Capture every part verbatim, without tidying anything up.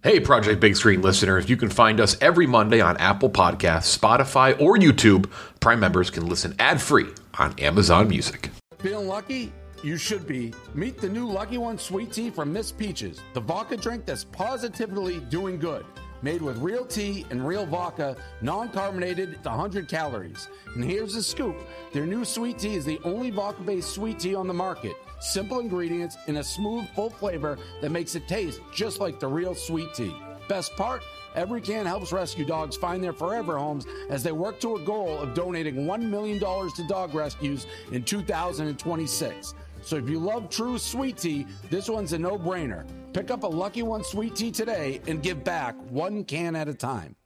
Hey, Project Big Screen listeners, you can find us every Monday on Apple Podcasts, Spotify, or YouTube. Prime members can listen ad-free on Amazon Music. Feeling lucky? You should be. Meet the new Lucky One Sweet Tea from Miss Peaches, the vodka drink that's positively doing good. Made with real tea and real vodka, non-carbonated, it's one hundred calories. And here's the scoop. Their new sweet tea is the only vodka-based sweet tea on the market. Simple ingredients in a smooth, full flavor that makes it taste just like the real sweet tea. Best part? Every can helps rescue dogs find their forever homes as they work to a goal of donating one million dollars to dog rescues in two thousand twenty-six. So if you love true sweet tea, this one's a no-brainer. Pick up a Lucky One Sweet Tea today and give back one can at a time.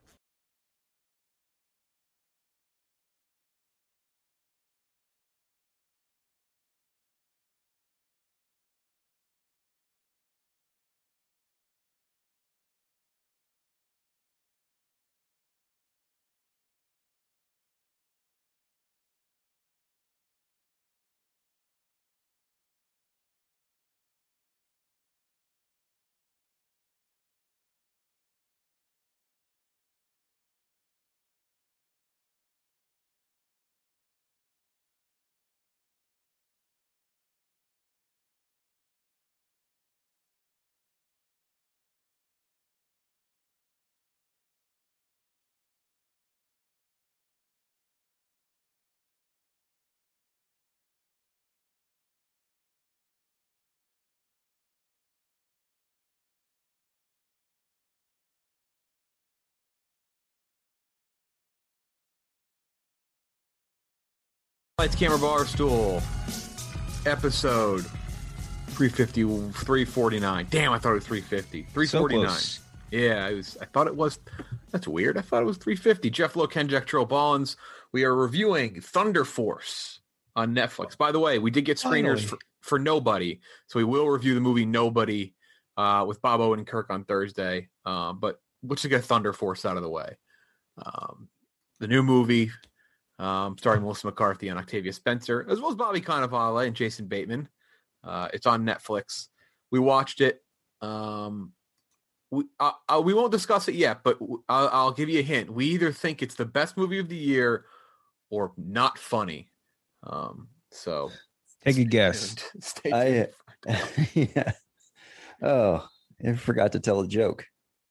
Lights, Camera, Bar Stool, episode three fifty, three forty-nine. Damn, I thought it was three fifty. three forty-nine. So yeah, I was. I thought it was. That's weird. I thought it was three fifty. Jeff Lowe, Ken Jack, Trill Ballins. We are reviewing Thunder Force on Netflix. By the way, we did get screeners for, for Nobody, so we will review the movie Nobody uh, with Bob Owen and Kirk on Thursday. Um, but let's just get Thunder Force out of the way. Um, the new movie. Um, starring Melissa McCarthy and Octavia Spencer, as well as Bobby Cannavale and Jason Bateman. Uh, it's on Netflix. We watched it. Um, we uh, uh, we won't discuss it yet, but I'll, I'll give you a hint. We either think it's the best movie of the year or not funny. Um, so take a guess. Stay tuned. I, yeah. Oh, I forgot to tell a joke.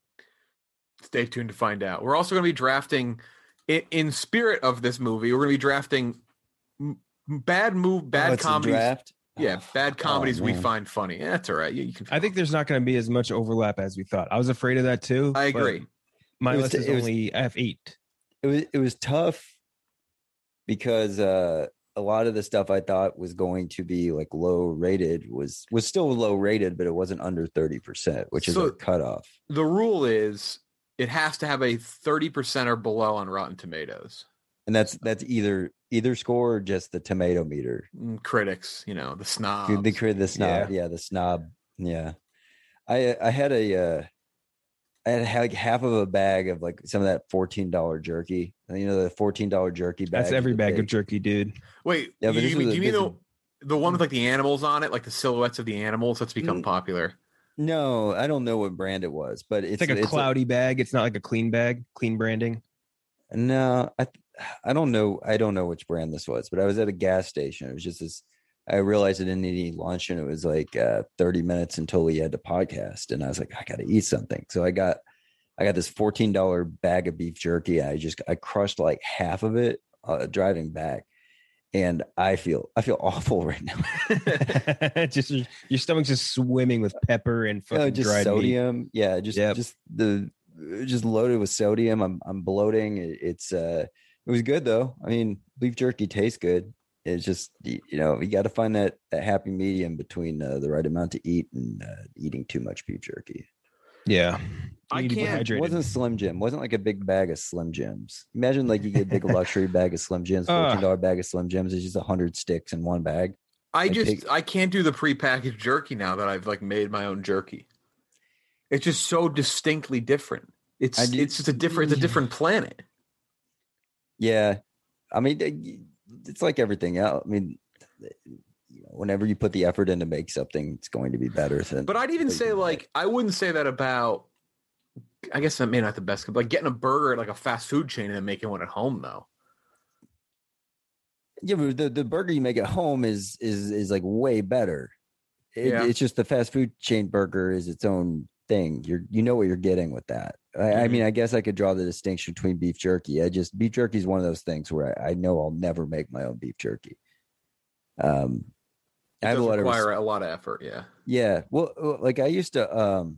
Stay tuned to find out. We're also going to be drafting. In spirit of this movie, we're going to be drafting bad move, bad oh, comedies. Draft? Yeah, bad comedies oh, we find funny. Yeah, that's all right. You, you can. I think there's not going to be as much overlap as we thought. I was afraid of that too. I agree. My was, list is was, only F eight. It was it was tough because uh, a lot of the stuff I thought was going to be like low rated was was still low rated, but it wasn't under thirty percent, which so is a cutoff. The rule is. It has to have a thirty percent or below on Rotten Tomatoes. And that's that's either either score or just the tomato meter. Critics, you know, the snob. The, the, the snob, yeah. yeah, the snob. Yeah. I I had a uh, I had like half of a bag of like some of that fourteen dollar jerky. You know, the fourteen dollar jerky bag. That's every bag big. of jerky, dude. Wait, yeah, but you, you, a, you mean the, the one with like the animals on it, like the silhouettes of the animals that's become mm. popular? No, I don't know what brand it was, but it's, it's like a it's cloudy a, bag. It's not like a clean bag, clean branding. No, I I don't know. I don't know which brand this was, but I was at a gas station. It was just this. I realized I didn't need any lunch, and it was like uh, thirty minutes until we had to podcast, and I was like, I got to eat something. So I got I got this fourteen dollar bag of beef jerky. I just I crushed like half of it uh, driving back. And I feel I feel awful right now. just your stomach's just swimming with pepper and fucking no, just dried sodium. Meat. Yeah, just yep. just the just loaded with sodium. I'm I'm bloating. It, it's uh it was good though. I mean, beef jerky tastes good. It's just you know you got to find that that happy medium between uh, the right amount to eat and uh, eating too much beef jerky. Yeah. I can't. It wasn't Slim Jim. It wasn't like a big bag of Slim Jims. Imagine like you get a big luxury bag of Slim Jims, fourteen dollar uh, bag of Slim Jims. It's just a hundred sticks in one bag. I like just take, I can't do the prepackaged jerky now that I've like made my own jerky. It's just so distinctly different. It's do, it's just a different it's a different planet. Yeah, I mean it's like everything else. I mean. You know, whenever you put the effort in to make something, it's going to be better than. But I'd even say, like, I wouldn't say that about I guess that may not the best, but like getting a burger at like a fast food chain and then making one at home though. Yeah, but the, the burger you make at home is is is like way better. It, Yeah. It's just the fast food chain burger is its own thing. You're you know what you're getting with that. I, Mm-hmm. I mean, I guess I could draw the distinction between beef jerky. I just beef jerky is one of those things where I, I know I'll never make my own beef jerky. Um, It I have does a lot require of a lot of effort. Yeah. yeah. Well, well, like I used to um,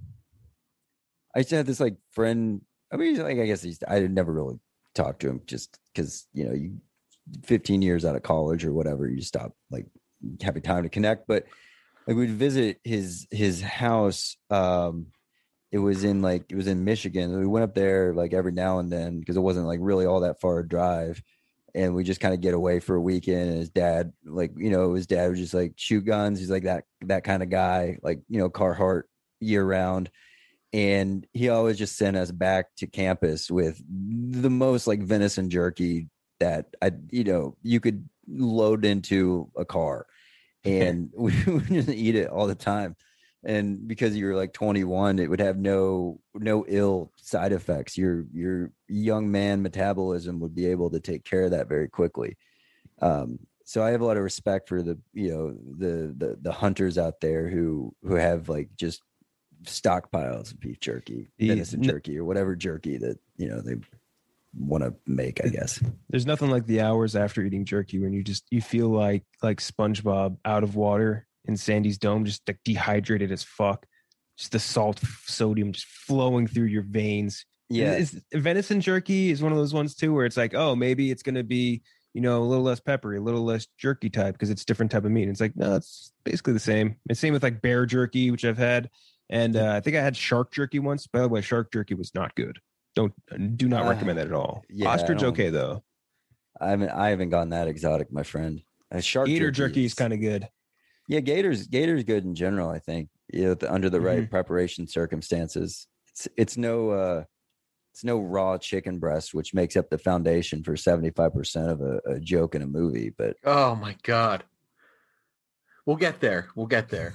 I used to have this like friend. I mean, like I guess he's I never really talked to him just because you know you. fifteen years out of college or whatever, you stop like having time to connect. But like we'd visit his his house. Um, it was in like it was in Michigan. We went up there like every now and then because it wasn't like really all that far a drive, and we just kind of get away for a weekend. And his dad, like you know, his dad was just like shoot guns. He's like that that kind of guy, like you know, Carhartt year round. And he always just sent us back to campus with the most like venison jerky that I, you know, you could load into a car, and we would just eat it all the time. And because you're like twenty-one, it would have no no ill side effects. Your your young man metabolism would be able to take care of that very quickly. Um, so I have a lot of respect for the you know the the the hunters out there who who have like just stockpiles of beef jerky, venison jerky, or whatever jerky that you know they want to make, I guess. There's nothing like the hours after eating jerky when you just you feel like like SpongeBob out of water in Sandy's dome, just like dehydrated as fuck. Just the salt, sodium just flowing through your veins. Yeah, Is, is- venison jerky is one of those ones too where it's like, oh, maybe it's gonna be you know a little less peppery, a little less jerky type because it's different type of meat. And it's like no, it's basically the same. And same with like bear jerky, which I've had, and uh, I think I had shark jerky once. By the way, shark jerky was not good. Don't do not Uh, recommend that at all. yeah, I Ostrich don't- okay though. I haven't I haven't gone that exotic, my friend. Uh, shark Gator jerky is kind of good. yeah. Gator's Gator's good in general. I think you know the, under the right preparation circumstances. It's it's no uh, it's no raw chicken breast, which makes up the foundation for seventy-five percent of a, a joke in a movie. But Oh my God. We'll get there. We'll get there.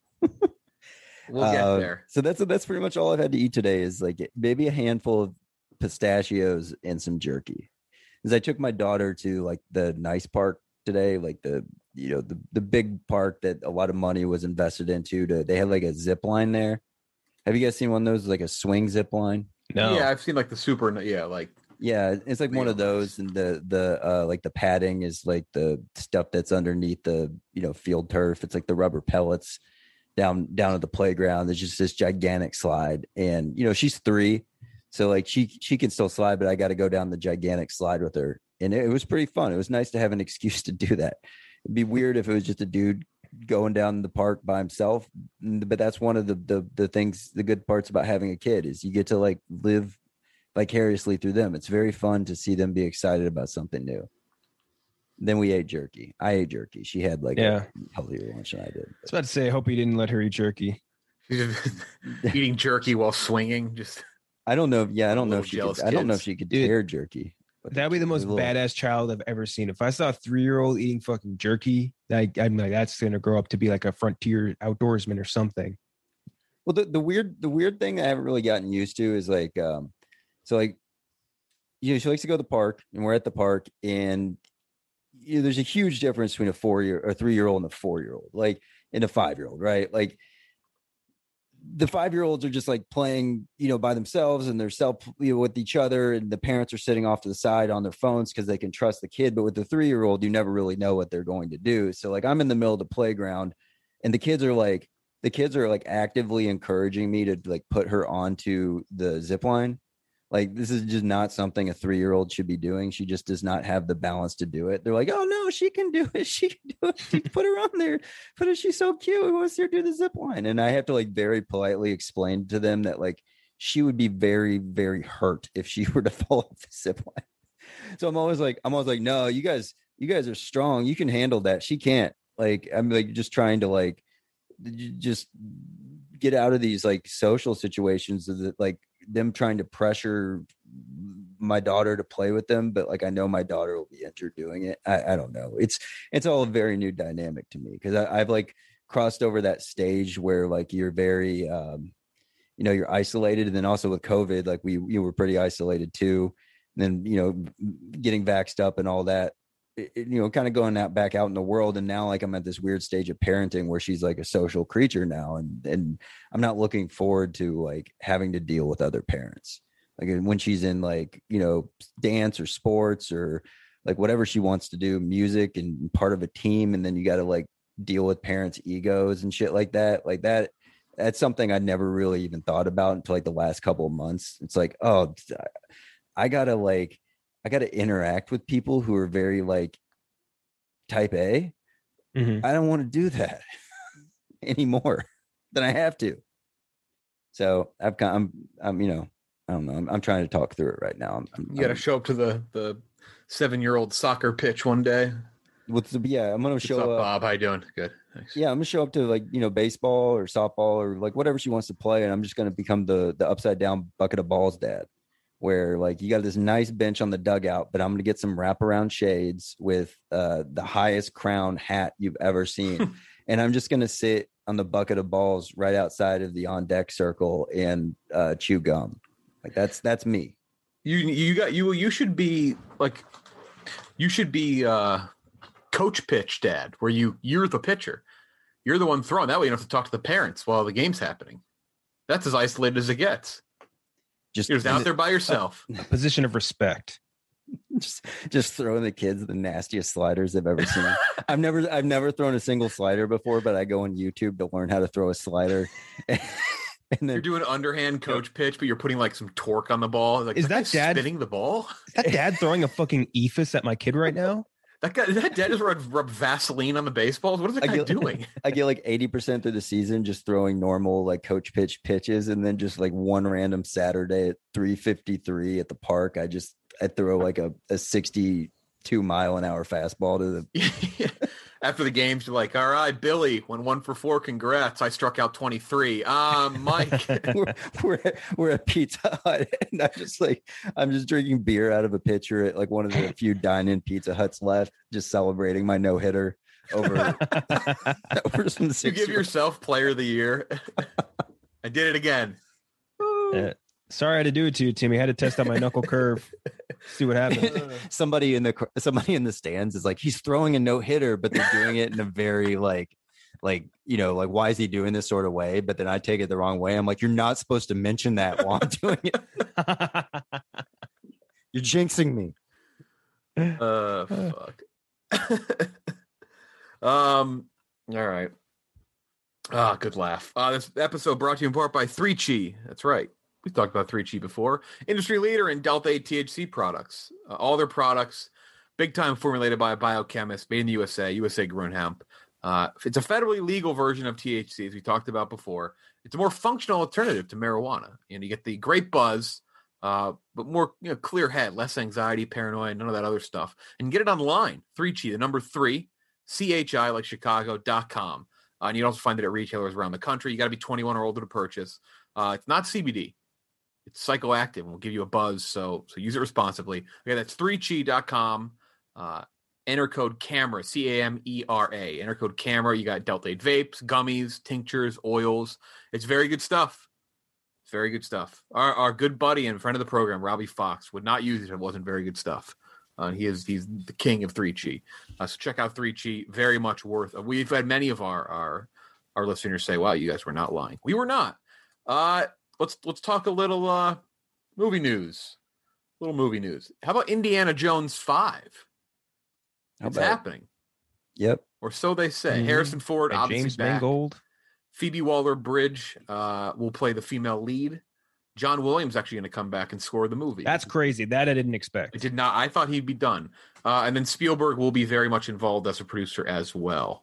We'll get Uh, there. So that's that's pretty much all I've had to eat today is like maybe a handful of pistachios and some jerky. Because I took my daughter to like the nice park today, like the you know the the big park that a lot of money was invested into. To they had like a zip line there. Have you guys seen one of those like a swing zip line? No. Yeah, I've seen like the super. Yeah, like Yeah, it's like one of Real those, and the the uh like the padding is like the stuff that's underneath the you know field turf. It's like the rubber pellets down down at the playground. There's just this gigantic slide, and you know she's three, so like she she can still slide, but I got to go down the gigantic slide with her, and it, it was pretty fun. It was nice to have an excuse to do that. It'd be weird if it was just a dude going down the park by himself, but that's one of the the the things, the good parts about having a kid is you get to like live vicariously through them. It's very fun to see them be excited about something new. Then we ate jerky. I ate jerky. She had like Yeah. a healthier lunch than I did. I was about to say, I hope you didn't let her eat jerky. eating jerky while swinging. Just I don't know. Yeah, I don't know Little if she jealous could, I don't know if kids. she could Dude, tear jerky. But That'd be the most little- badass child I've ever seen. If I saw a three year old eating fucking jerky, like I'm like, that's gonna grow up to be like a frontier outdoorsman or something. Well, the, the weird the weird thing I haven't really gotten used to is like um so like you know she likes to go to the park, and we're at the park, and you know, there's a huge difference between a four year or three year old and a four year old, like and a five year old, right? Like the five year olds are just like playing, you know, by themselves, and they're self you know, with each other, and the parents are sitting off to the side on their phones because they can trust the kid. But with the three year old, you never really know what they're going to do. So like I'm in the middle of the playground, and the kids are like the kids are like actively encouraging me to like put her onto the zip line. Like this is just not something a three year old should be doing. She just does not have the balance to do it. They're like, oh no, she can do it. She can do it. She put her on there. Put her. She's so cute. Who wants her to do the zip line? And I have to like very politely explain to them that like she would be very, very hurt if she were to fall off the zip line. So I'm always like, I'm always like, no, you guys, you guys are strong. You can handle that. She can't. Like I'm like just trying to like j- just get out of these like social situations that like them trying to pressure my daughter to play with them, but like I know my daughter will be injured doing it. I, I don't know. It's it's all a very new dynamic to me because I've like crossed over that stage where like you're very um you know, you're isolated. And then also with COVID, like we, you were pretty isolated too. And then, you know, getting vaxxed up and all that, it, it, you know, kind of going out back out in the world. And now like I'm at this weird stage of parenting where she's like a social creature now. And, and I'm not looking forward to like having to deal with other parents. Like when she's in like, you know, dance or sports or like whatever she wants to do, music and part of a team. And then you got to like deal with parents' egos and shit like that. Like that, that's something I never really even thought about until like the last couple of months. It's like, oh, I gotta like, I gotta interact with people who are very like type A. Mm-hmm. I don't want to do that anymore than I have to. So I've got, I'm, I'm, you know, I don't know. I'm, I'm trying to talk through it right now. I'm, I'm, you got to show up to the the seven year old soccer pitch one day. What's the, yeah, I'm gonna show up, up. Bob, how you doing? Good. Thanks. Yeah, I'm gonna show up to like, you know, baseball or softball or like whatever she wants to play, and I'm just gonna become the the upside down bucket of balls dad, where like you got this nice bench on the dugout, but I'm gonna get some wraparound shades with uh the highest crown hat you've ever seen, and I'm just gonna sit on the bucket of balls right outside of the on deck circle and uh chew gum. Like that's that's me. You you got you you should be like you should be uh coach pitch dad, where you you're the pitcher, you're the one throwing. That way you don't have to talk to the parents while the game's happening. That's as isolated as it gets. Just you're just out there by yourself. A position of respect. Just just throwing the kids the nastiest sliders they've ever seen. I've never I've never thrown a single slider before, but I go on YouTube to learn how to throw a slider. And then, you're doing underhand coach pitch, but you're putting like some torque on the ball. Like, is that, that dad spinning the ball? Is that dad throwing a fucking E F I S at my kid right now? That guy, that dad just rub, rub Vaseline on the baseballs. What is that guy I get, doing? I get like eighty percent through the season just throwing normal like coach pitch pitches, and then just like one random Saturday at three fifty-three at the park, I just I throw like a, a sixty-two mile an hour fastball to the. After the games, you're like, all right, Billy, went one for four. Congrats. I struck out twenty-three. Um, Mike. we're, we're, we're at Pizza Hut, and I'm just like, I'm just drinking beer out of a pitcher at like one of the few dine-in Pizza Huts left, just celebrating my no-hitter over, over some six. You give yourself player of the year. I did it again. Uh, sorry I had to do it to you, Timmy. I had to test out my knuckle curve. See what happens. somebody in the somebody in the stands is like, he's throwing a no hitter, but they're doing it in a very like, like you know, like why is he doing this sort of way? But then I take it the wrong way. I'm like, you're not supposed to mention that while I'm doing it. You're jinxing me. Uh, fuck. um. All right. Ah, oh, good laugh. Uh, this episode brought to you in part by three Chi. That's right. We've talked about three Chi before. Industry leader in Delta eight T H C products. Uh, all their products, big time formulated by a biochemist, made in the U S A, U S A grown hemp. Uh, it's a federally legal version of T H C, as we talked about before. It's a more functional alternative to marijuana. And you get the great buzz, uh, but more you know, clear head, less anxiety, paranoia, none of that other stuff. And get it online. three Chi, the number three, C H I, like Chicago, dot com. Uh, and you can also find it at retailers around the country. You got to be twenty-one or older to purchase. Uh, it's not C B D. It's psychoactive and will give you a buzz, so so use it responsibly. Okay, that's three chi dot com. Uh, enter code CAMERA, C A M E R A. Enter code CAMERA. You got Delta eight vapes, gummies, tinctures, oils. It's very good stuff. It's very good stuff. Our our good buddy and friend of the program, Robbie Fox, would not use it if it wasn't very good stuff. Uh, he is he's the king of three Chi. Uh, so check out three Chi. Very much worth. Uh, we've had many of our our our listeners say, "Wow, you guys were not lying." We were not. Uh, let's let's talk a little uh, movie news. Little movie news. How about Indiana Jones five? How It's about happening. Yep. Or so they say. Mhm. Harrison Ford, By obviously James back. Mangold. Phoebe Waller-Bridge uh, will play the female lead. John Williams actually going to come back and score the movie. That's crazy. That I didn't I expect. did not. I thought he'd be done. Uh, and then Spielberg will be very much involved as a producer as well.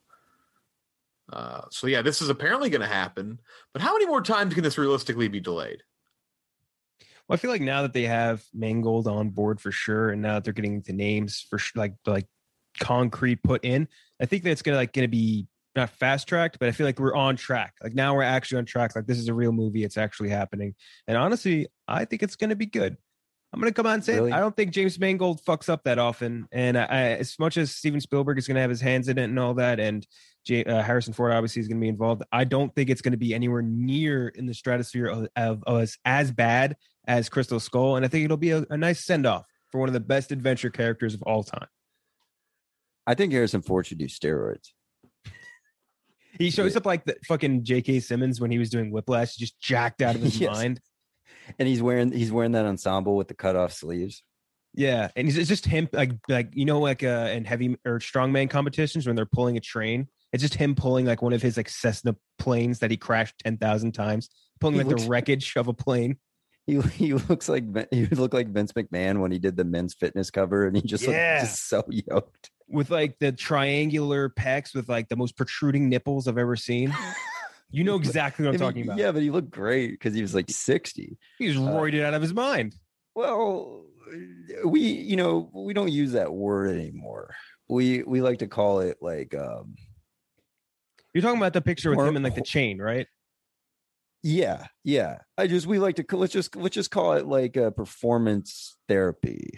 Uh, so yeah, this is apparently going to happen. But how many more times can this realistically be delayed? Well, I feel like now that they have Mangold on board for sure, and now that they're getting the names for sh- like like concrete put in, I think that it's gonna like gonna be not fast tracked, but I feel like we're on track. Like now we're actually on track. Like this is a real movie. It's actually happening. And honestly, I think it's gonna be good. I'm gonna come out and say Really? it. I don't think James Mangold fucks up that often. And I, I, as much as Steven Spielberg is gonna have his hands in it and all that, and J- uh, Harrison Ford obviously is going to be involved. I don't think it's going to be anywhere near in the stratosphere of, of, of us as bad as Crystal Skull, and I think it'll be a, a nice send off for one of the best adventure characters of all time. I think Harrison Ford should do steroids. He shows yeah. up like the fucking J K. Simmons when he was doing Whiplash, just jacked out of his yes. mind. And he's wearing he's wearing that ensemble with the cut off sleeves. Yeah, and it's just him, like like you know, like uh, in heavy or strongman competitions when they're pulling a train. It's just him pulling like one of his like Cessna planes that he crashed ten thousand times, pulling he like looks, the wreckage of a plane. He he looks like he would look like Vince McMahon when he did the men's fitness cover, and he just yeah. looked just so yoked with like the triangular pecs with like the most protruding nipples I've ever seen. You know exactly what I'm I mean, talking about. Yeah, but he looked great because he was like sixty. He was roided uh, out of his mind. Well, we you know we don't use that word anymore. We we like to call it like. um You're talking about the picture with or, him in like the chain, right? Yeah, yeah. I just we like to let's just let's just call it like a performance therapy.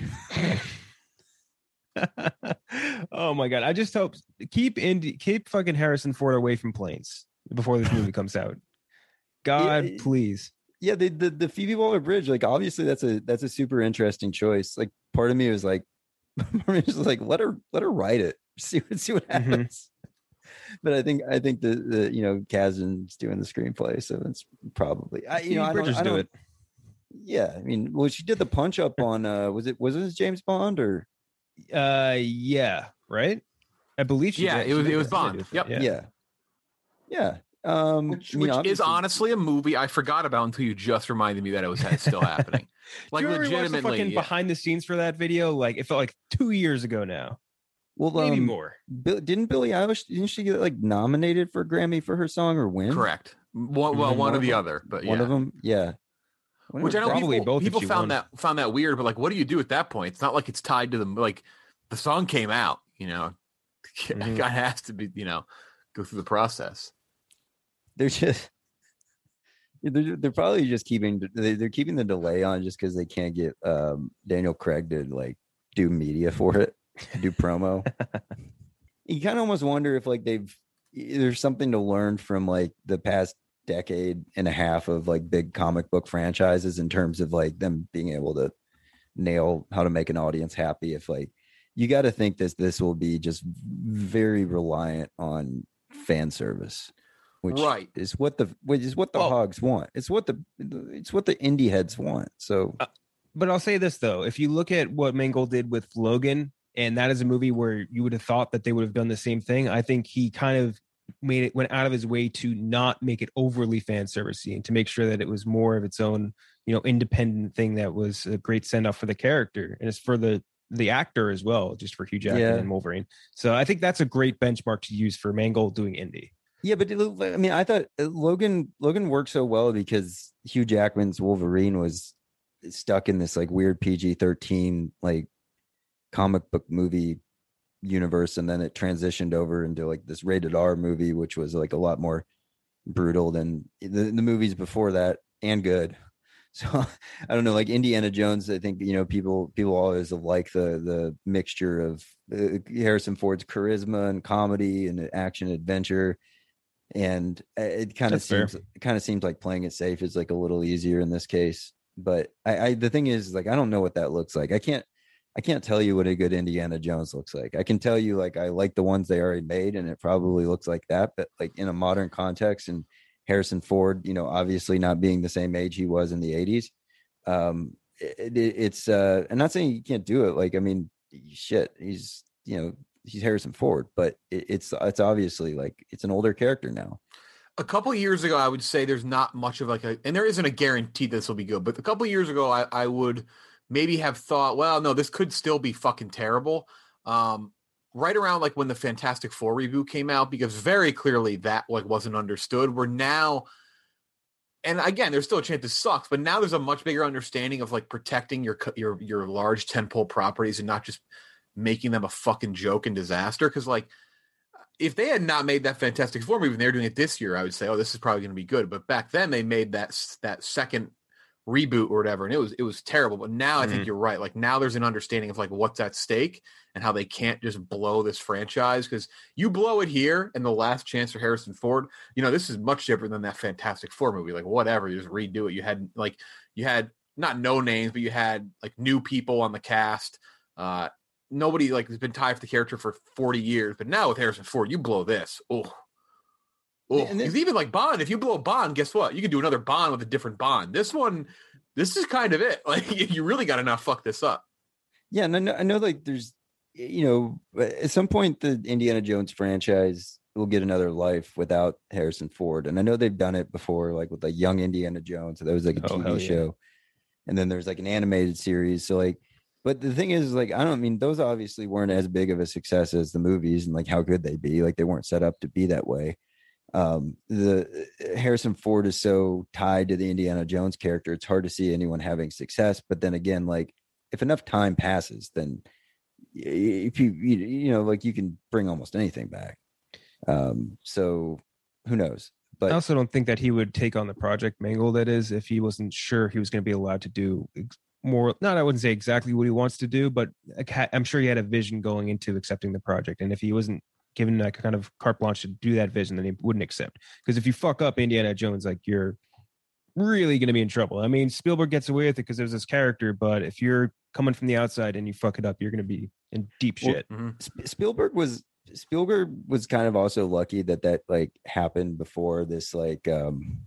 Oh my god! I just hope keep Indy, keep fucking Harrison Ford away from planes before this movie comes out. God, yeah, please. Yeah, the, the the Phoebe Waller-Bridge, like obviously that's a that's a super interesting choice. Like part of me was like, part of me was like, let her let her write it, see what see what happens. Mm-hmm. But I think I think the, the you know Kasdan's doing the screenplay, so it's probably I you know I don't, I don't, do it. Yeah, I mean, well, she did the punch up on uh was it was it James Bond or uh yeah right I believe she yeah did. it was she it was Bond yep yeah yeah, yeah. Um, which, which is honestly a movie I forgot about until you just reminded me that it was still happening. Like you legitimately, the fucking yeah. behind the scenes for that video, like it felt like two years ago now. Well, maybe um, more. Bill, didn't Billie Eilish? Didn't she get like nominated for a Grammy for her song or win? Correct. One, well, mm-hmm. one or the other, but one yeah. of them, yeah. Which I know probably people, both people found won. that found that weird, but like, what do you do at that point? It's not like it's tied to the like the song came out, you know. Mm-hmm. Guy has to be, you know, go through the process. They're just. They're, they're probably just keeping they're keeping the delay on just because they can't get um, Daniel Craig to like do media for it, do promo. You kind of almost wonder if like they've there's something to learn from like the past decade and a half of like big comic book franchises in terms of like them being able to nail how to make an audience happy. If like you got to think this this will be just very reliant on fan service. Which right. is what the which is what the oh. hogs want. It's what the it's what the indie heads want. So, uh, but I'll say this though: if you look at what Mangold did with Logan, and that is a movie where you would have thought that they would have done the same thing, I think he kind of made it went out of his way to not make it overly fan servicey and to make sure that it was more of its own, you know, independent thing that was a great send off for the character and it's for the the actor as well, just for Hugh Jackman yeah. and Wolverine. So I think that's a great benchmark to use for Mangold doing indie. Yeah, but I mean, I thought Logan Logan worked so well because Hugh Jackman's Wolverine was stuck in this like weird P G thirteen like comic book movie universe, and then it transitioned over into like this rated R movie, which was like a lot more brutal than the, the movies before that, and good. So I don't know, like Indiana Jones. I think you know people people always like the the mixture of uh, Harrison Ford's charisma and comedy and action adventure. And it kind of seems fair. It kind of seems like playing it safe is like a little easier in this case. But I, I the thing is like I don't know what that looks like. I can't I can't tell you what a good Indiana Jones looks like. I can tell you like I like the ones they already made, and it probably looks like that. But like in a modern context, and Harrison Ford, you know, obviously not being the same age he was in the eighties, um, it, it, it's. Uh, I'm not saying you can't do it. Like I mean, shit, he's you know. He's Harrison Ford, but it, it's it's obviously like it's an older character now. A couple of years ago, I would say there's not much of like a, and there isn't a guarantee this will be good, but a couple of years ago, I, I would maybe have thought, well, no, this could still be fucking terrible. Um, right around like when the Fantastic Four reboot came out, because very clearly that like wasn't understood. We're now, and again, there's still a chance this sucks, but now there's a much bigger understanding of like protecting your your your large tentpole properties and not just making them a fucking joke and disaster. Because like if they had not made that Fantastic Four movie and they're doing it this year, I would say, oh, this is probably going to be good. But back then they made that that second reboot or whatever, and it was it was terrible. But now I think Mhm. you're right. Like now there's an understanding of like what's at stake and how they can't just blow this franchise, because you blow it here and the last chance for Harrison Ford, you know, this is much different than that Fantastic Four movie. Like whatever, you just redo it. You had like you had not no names, but you had like new people on the cast. Uh, nobody like has been tied to the character for forty years, but now with Harrison Ford, you blow this. Oh. Oh, And then- because even like Bond, if you blow a Bond, guess what? You can do another Bond with a different Bond. This one, this is kind of it. Like you really got to not fuck this up. Yeah, and I know, I know like there's, you know, at some point the Indiana Jones franchise will get another life without Harrison Ford. And I know they've done it before, like with like Young Indiana Jones. So that was like a Oh, T hell V yeah. show. And then there's like an animated series. So like, but the thing is, like, I don't mean those obviously weren't as big of a success as the movies, and like how could they be? Like they weren't set up to be that way. Um, the Harrison Ford is so tied to the Indiana Jones character, it's hard to see anyone having success. But then again, like if enough time passes, then if you you, you know, like you can bring almost anything back. Um, so who knows? But I also don't think that he would take on the Project Mangle, that is, if he wasn't sure he was going to be allowed to do ex- more. Not, I wouldn't say exactly what he wants to do, but like, ha- I'm sure he had a vision going into accepting the project. And if he wasn't given that kind of carte blanche to do that vision, then he wouldn't accept. Because if you fuck up Indiana Jones, like you're really going to be in trouble. I mean, Spielberg gets away with it because there's this character, but if you're coming from the outside and you fuck it up, you're going to be in deep Well, shit. Mm-hmm. Sp- Spielberg was Spielberg was kind of also lucky that that like happened before this like um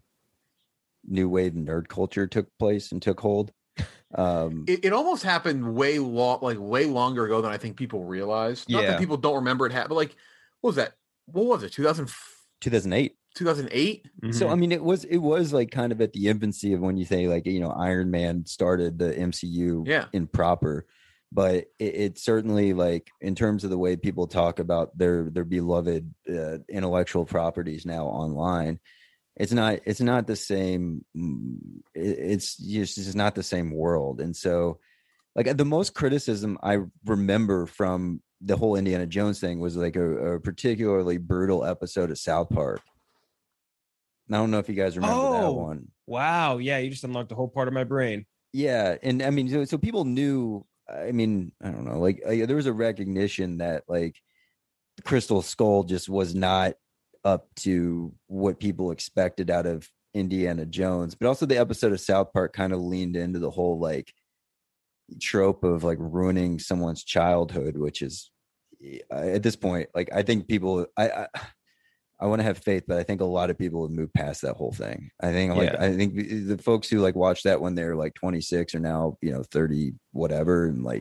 new wave nerd culture took place and took hold. Um It, it almost happened way long, like way longer ago than I think people realized. Not Yeah. that people don't remember it happened, but like, what was that? What was it? two thousand, two thousand eight. two thousand eight? So Mhm. I mean, it was it was like kind of at the infancy of when you say like you know Iron Man started the M C U Yeah. in proper, but it, it certainly like in terms of the way people talk about their their beloved uh, intellectual properties now online, it's not it's not the same. mm, it- It's just it's not the same world, and so like the most criticism I remember from the whole Indiana Jones thing was like a, a particularly brutal episode of South Park. I don't know if you guys remember that Oh. one. Wow. Yeah. You just unlocked a whole part of my brain. Yeah, and I mean, so, so people knew. I mean, I don't know. Like, uh, there was a recognition that like Crystal Skull just was not up to what people expected out of Indiana Jones. But also, the episode of South Park kind of leaned into the whole like trope of like ruining someone's childhood, which is uh, at this point, like I think people, I. I I want to have faith, but I think a lot of people have moved past that whole thing. I think like Yeah. I think the the folks who like watched that when they're like twenty-six are now, you know, thirty whatever, and like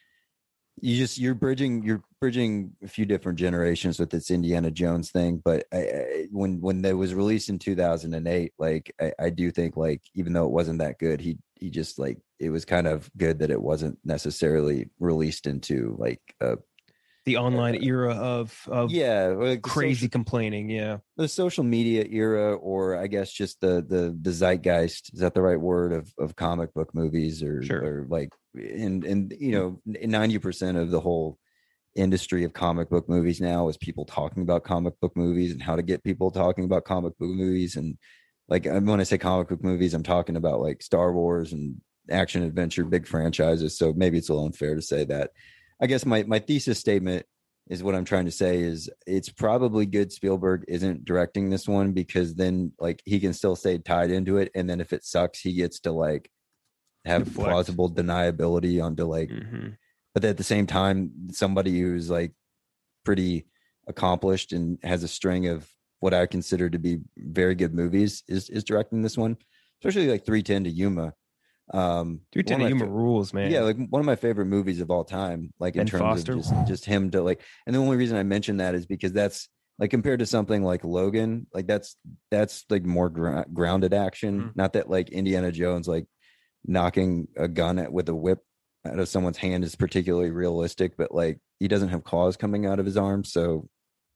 you just you're bridging you're bridging a few different generations with this Indiana Jones thing. But I, I, when when that was released in two thousand eight, like I, I do think like even though it wasn't that good, he he just like it was kind of good that it wasn't necessarily released into like a The online era of of yeah or like the crazy social- complaining. Yeah. the social media era, or I guess just the the the zeitgeist, is that the right word, of of comic book movies, or Sure. or like and and you know ninety percent of the whole industry of comic book movies now is people talking about comic book movies and how to get people talking about comic book movies. And like when I say comic book movies, I'm talking about like Star Wars and action adventure big franchises. So maybe it's a little unfair to say that. I guess my, my thesis statement is what I'm trying to say is it's probably good Spielberg isn't directing this one, because then like he can still stay tied into it. And then if it sucks, he gets to like have Deflect. plausible deniability onto like, Mm-hmm. but at the same time, somebody who's like pretty accomplished and has a string of what I consider to be very good movies is, is directing this one, especially like three ten to Yuma. Um, Three ten one of my Yuma fa- rules, man. Yeah, like one of my favorite movies of all time. Like in Ben terms Foster. of just just him to like, and the only reason I mention that is because that's like compared to something like Logan, like that's that's like more gr- grounded action. Mhm. Not that like Indiana Jones like knocking a gun at with a whip out of someone's hand is particularly realistic, but like he doesn't have claws coming out of his arms, so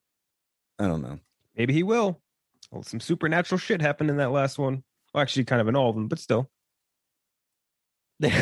I don't know. Maybe he will. Well, some supernatural shit happened in that last one. Well, actually, kind of in all of them, but still. what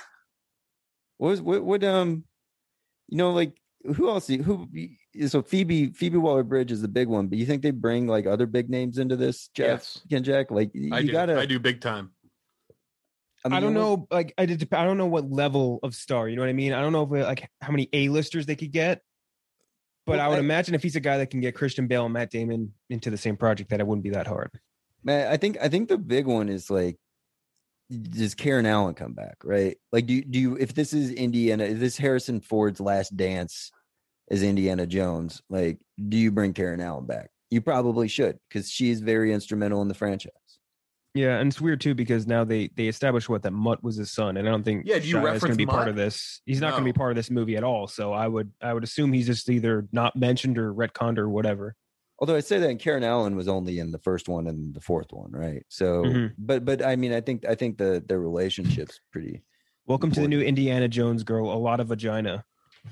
was what would um you know like who else who so Phoebe Phoebe Waller-Bridge is the big one, but you think they bring like other big names into this, Jeff? Yes. Ken Jack, like you I do. gotta I do big time. I, mean, I don't you almost- know. Like I did. I don't know what level of star. You know what I mean? I don't know if like how many A-listers they could get. But Well, I would I- imagine if he's a guy that can get Christian Bale and Matt Damon into the same project, that it wouldn't be that hard. Man, I think I think the big one is like, does Karen Allen come back, right? Like, do you, do you if this is Indiana, if this Harrison Ford's last dance as Indiana Jones, like, do you bring Karen Allen back? You probably should, because she is very instrumental in the franchise. Yeah, and it's weird too because now they they established what that Mutt was his son, and I don't think Yeah, do you Shia is reference going to be part Mutt? of this. He's not going to No. be part of this movie at all. So I would I would assume he's just either not mentioned or retconned or whatever. Although I say that Karen Allen was only in the first one and the fourth one, right? So, Mhm. but but I mean, I think I think the their relationship's pretty. Welcome to the new Important. Indiana Jones girl. A lot of vagina.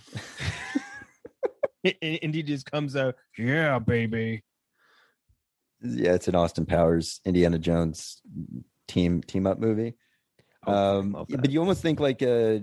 Indy just comes out, yeah, baby. Yeah, it's an Austin Powers Indiana Jones team team up movie. Oh, I Um, love yeah, that. but you almost think like uh,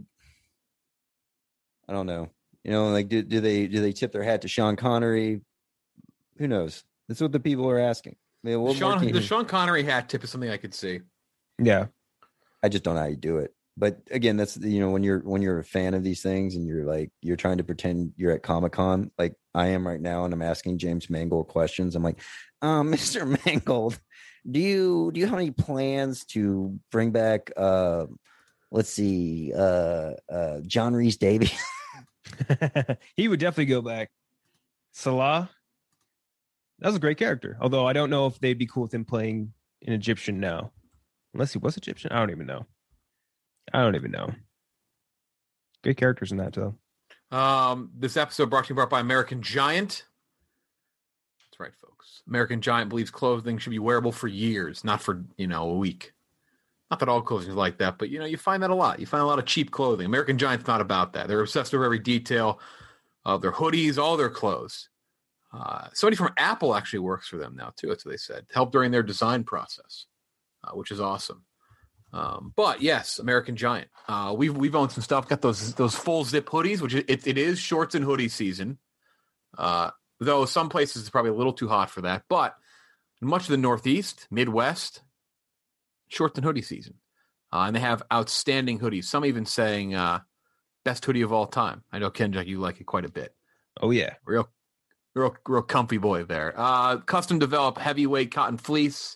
I don't know, you know, like do, do they do they tip their hat to Sean Connery? Who knows? That's what the people are asking. I mean, The what more Sean, can the you- Sean Connery hat tip is something I could see. Yeah, I just don't know how you do it. But again, that's you know when you're when you're a fan of these things and you're like you're trying to pretend you're at Comic Con, like I am right now, and I'm asking James Mangold questions. I'm like, um, Mister Mangold, do you do you have any plans to bring back? Uh, let's see, uh, uh, John Rhys Davies. he would definitely go back. Salah, that was a great character. Although I don't know if they'd be cool with him playing an Egyptian now, unless he was Egyptian. I don't even know. I don't even know. Good characters in that though. Um, this episode brought to you by American Giant. That's right, folks. American Giant believes clothing should be wearable for years, not for, you know, a week. Not that all clothing is like that, but, you know, you find that a lot. You find a lot of cheap clothing. American Giant's not about that. They're obsessed with every detail of their hoodies, all their clothes. Uh, somebody from Apple actually works for them now, too. That's what they said. Help during their design process, uh, which is awesome. Um, but yes, American Giant. Uh, we've we've owned some stuff. Got those those full zip hoodies, which it, it is shorts and hoodie season. Uh, though some places it's probably a little too hot for that. But in much of the Northeast, Midwest, shorts and hoodie season, uh, and they have outstanding hoodies. Some even saying uh, best hoodie of all time. I know Kenjack, you like it quite a bit. Oh yeah. Real, real, real comfy boy there. Uh, custom developed heavyweight cotton fleece.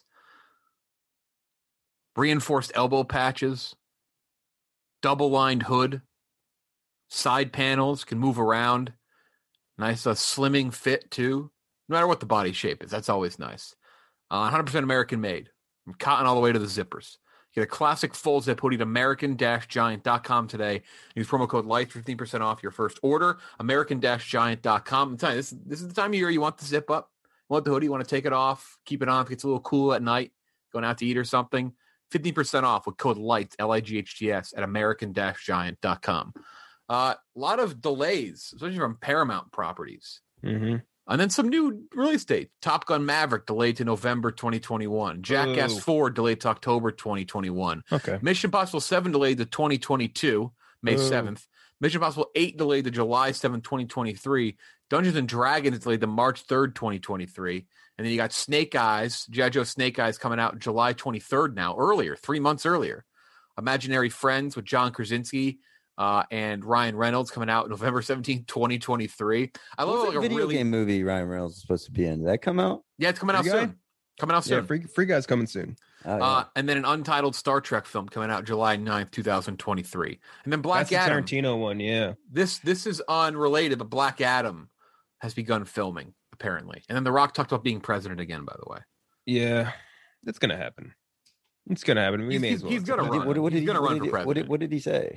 Reinforced elbow patches, double lined hood, side panels can move around. Nice uh, slimming fit too. No matter what the body shape is, that's always nice. Uh, one hundred percent American made, from cotton all the way to the zippers. Get a classic full zip hoodie at American Giant dot com today. Use promo code LIGHT for fifteen percent off your first order. American Giant dot com. I'm telling you, this, this is the time of year you want the zip up. You want the hoodie, you want to take it off, keep it on if it gets a little cool at night, going out to eat or something. fifteen percent off with code LIGHT, L I G H T S, at American Giant dot com. Uh, a lot of delays, especially from Paramount properties. Mm-hmm. And then some new release dates. Top Gun Maverick delayed to November twenty twenty-one. Jackass Ooh. four delayed to October twenty twenty-one. Okay. Mission Impossible seven delayed to twenty twenty-two, May Ooh. seventh. Mission Impossible eight delayed to July seventh, twenty twenty-three. Dungeons and Dragons delayed to March third, twenty twenty-three. And then you got Snake Eyes, G I. Joe Snake Eyes coming out July twenty-third now, earlier, three months earlier. Imaginary Friends with John Krasinski uh, and Ryan Reynolds coming out November seventeenth, twenty twenty-three. I What love was like that a video really game movie Ryan Reynolds is supposed to be in? Did that come out? Yeah, it's coming out Free Guy? soon. Coming out Yeah, soon. free free guy's coming soon. Oh, yeah. uh, and then an untitled Star Trek film coming out July ninth, twenty twenty-three. And then Black That's the Adam. Tarantino one. Yeah. This this is unrelated, but Black Adam has begun filming, apparently. And then The Rock talked about being president again, by the way. Yeah. That's gonna happen. It's gonna happen. We He's- may he's- as well. he's gonna What did- run. what, what He's did he, gonna what run did for he- what did- president. what did he say?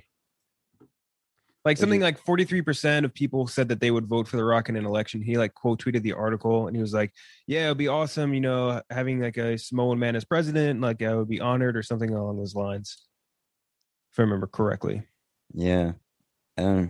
Like something he- like forty-three percent of people said that they would vote for The Rock in an election. He like quote tweeted the article and he was like, yeah, it'd be awesome, you know, having like a Samoan man as president. Like I would be honored or something along those lines. If I remember correctly. Yeah. Um,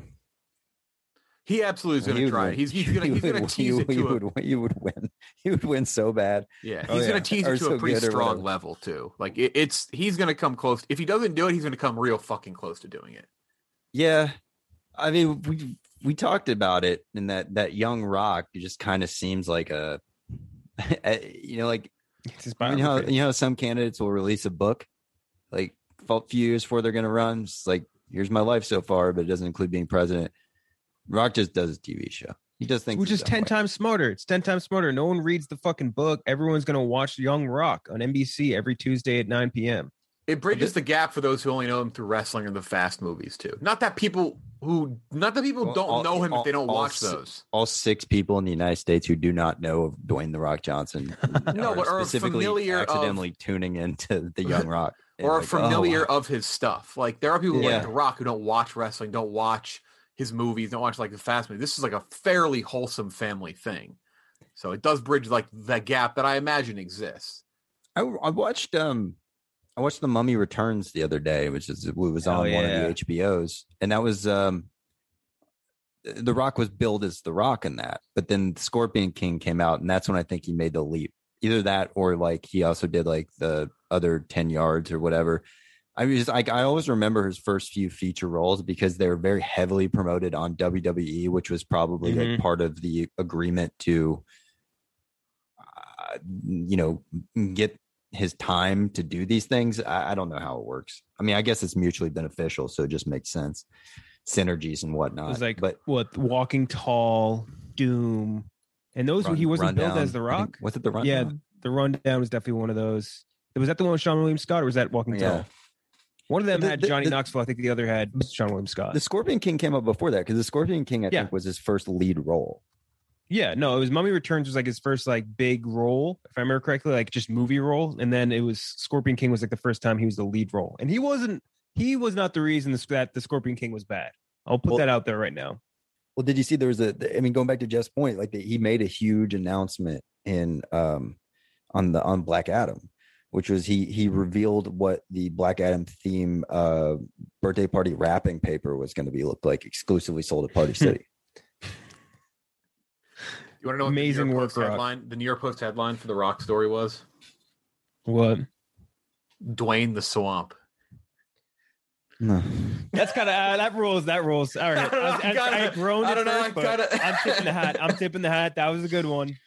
He absolutely is going he to would try win. it. He's, he's going He to he's would- going to tease he it would- to he a, would win- he would win. He would win so bad. yeah. He's Oh, yeah. going to tease Or it to so a pretty good or strong whatever. level too. Like it, it's he's going to come close. If he doesn't do it, he's going to come real fucking close to doing it. Yeah. I mean, we we talked about it, and that that young Rock just kind of seems like a, you know, like It's his you know, how, biography. you know, how some candidates will release a book, like few years before they're going to run. It's like, here's my life so far, but it doesn't include being president. Rock just does a T V show. He does things which is ten way. times smarter. It's ten times smarter. No one reads the fucking book. Everyone's going to watch Young Rock on N B C every Tuesday at nine p.m. It bridges the gap for those who only know him through wrestling or the Fast movies too. Not that people who, not that people don't all, know him all, if they don't all, watch those. All six people in the United States who do not know of Dwayne the Rock Johnson, no, but are specifically familiar accidentally of, tuning into the Young Rock, or are like, familiar oh. of his stuff. Like there are people who yeah. like The Rock who don't watch wrestling, don't watch his movies, don't watch like the Fast movies. This is like a fairly wholesome family thing, so it does bridge like the gap that I imagine exists. I, I watched um, I watched The Mummy Returns the other day, which is it was on oh, yeah. one of the H B Os, and that was um, The Rock was billed as The Rock in that, but then Scorpion King came out, and that's when I think he made the leap. Either that, or like he also did like the other ten yards or whatever. I was like, I always remember his first few feature roles because they were very heavily promoted on W W E, which was probably mm-hmm. like part of the agreement to, uh, you know, get his time to do these things. I, I don't know how it works. I mean, I guess it's mutually beneficial, so it just makes sense, synergies and whatnot. It was like, but what, Walking Tall, Doom, and those run, he wasn't rundown. billed as The Rock. Was it the Rundown? Yeah, the Rundown was definitely one of those. Was that the one with Sean William Scott, or was that Walking yeah. Tall? One of them the, had the, Johnny the, Knoxville. I think the other had Sean William Scott. The Scorpion King came up before that because the Scorpion King, I yeah. think, was his first lead role. Yeah, no, it was Mummy Returns was like his first like big role, if I remember correctly, like just movie role, and then it was Scorpion King was like the first time he was the lead role, and he wasn't. He was not the reason this, that the Scorpion King was bad. I'll put well, that out there right now. Well, did you see there was a? I mean, going back to Jeff's point, like the, he made a huge announcement in um on the on Black Adam, which was he he revealed what the Black Adam theme uh, birthday party wrapping paper was going to be look like, exclusively sold at Party City. You want to know what amazing the New York work Post headline? The New York Post headline for the Rock story was what? Dwayne the Swamp. No, that's kind of uh, that rules. That rules. All right, I, I, I, gotta, I groaned. I don't know. First, gotta... I'm tipping the hat. I'm tipping the hat. That was a good one.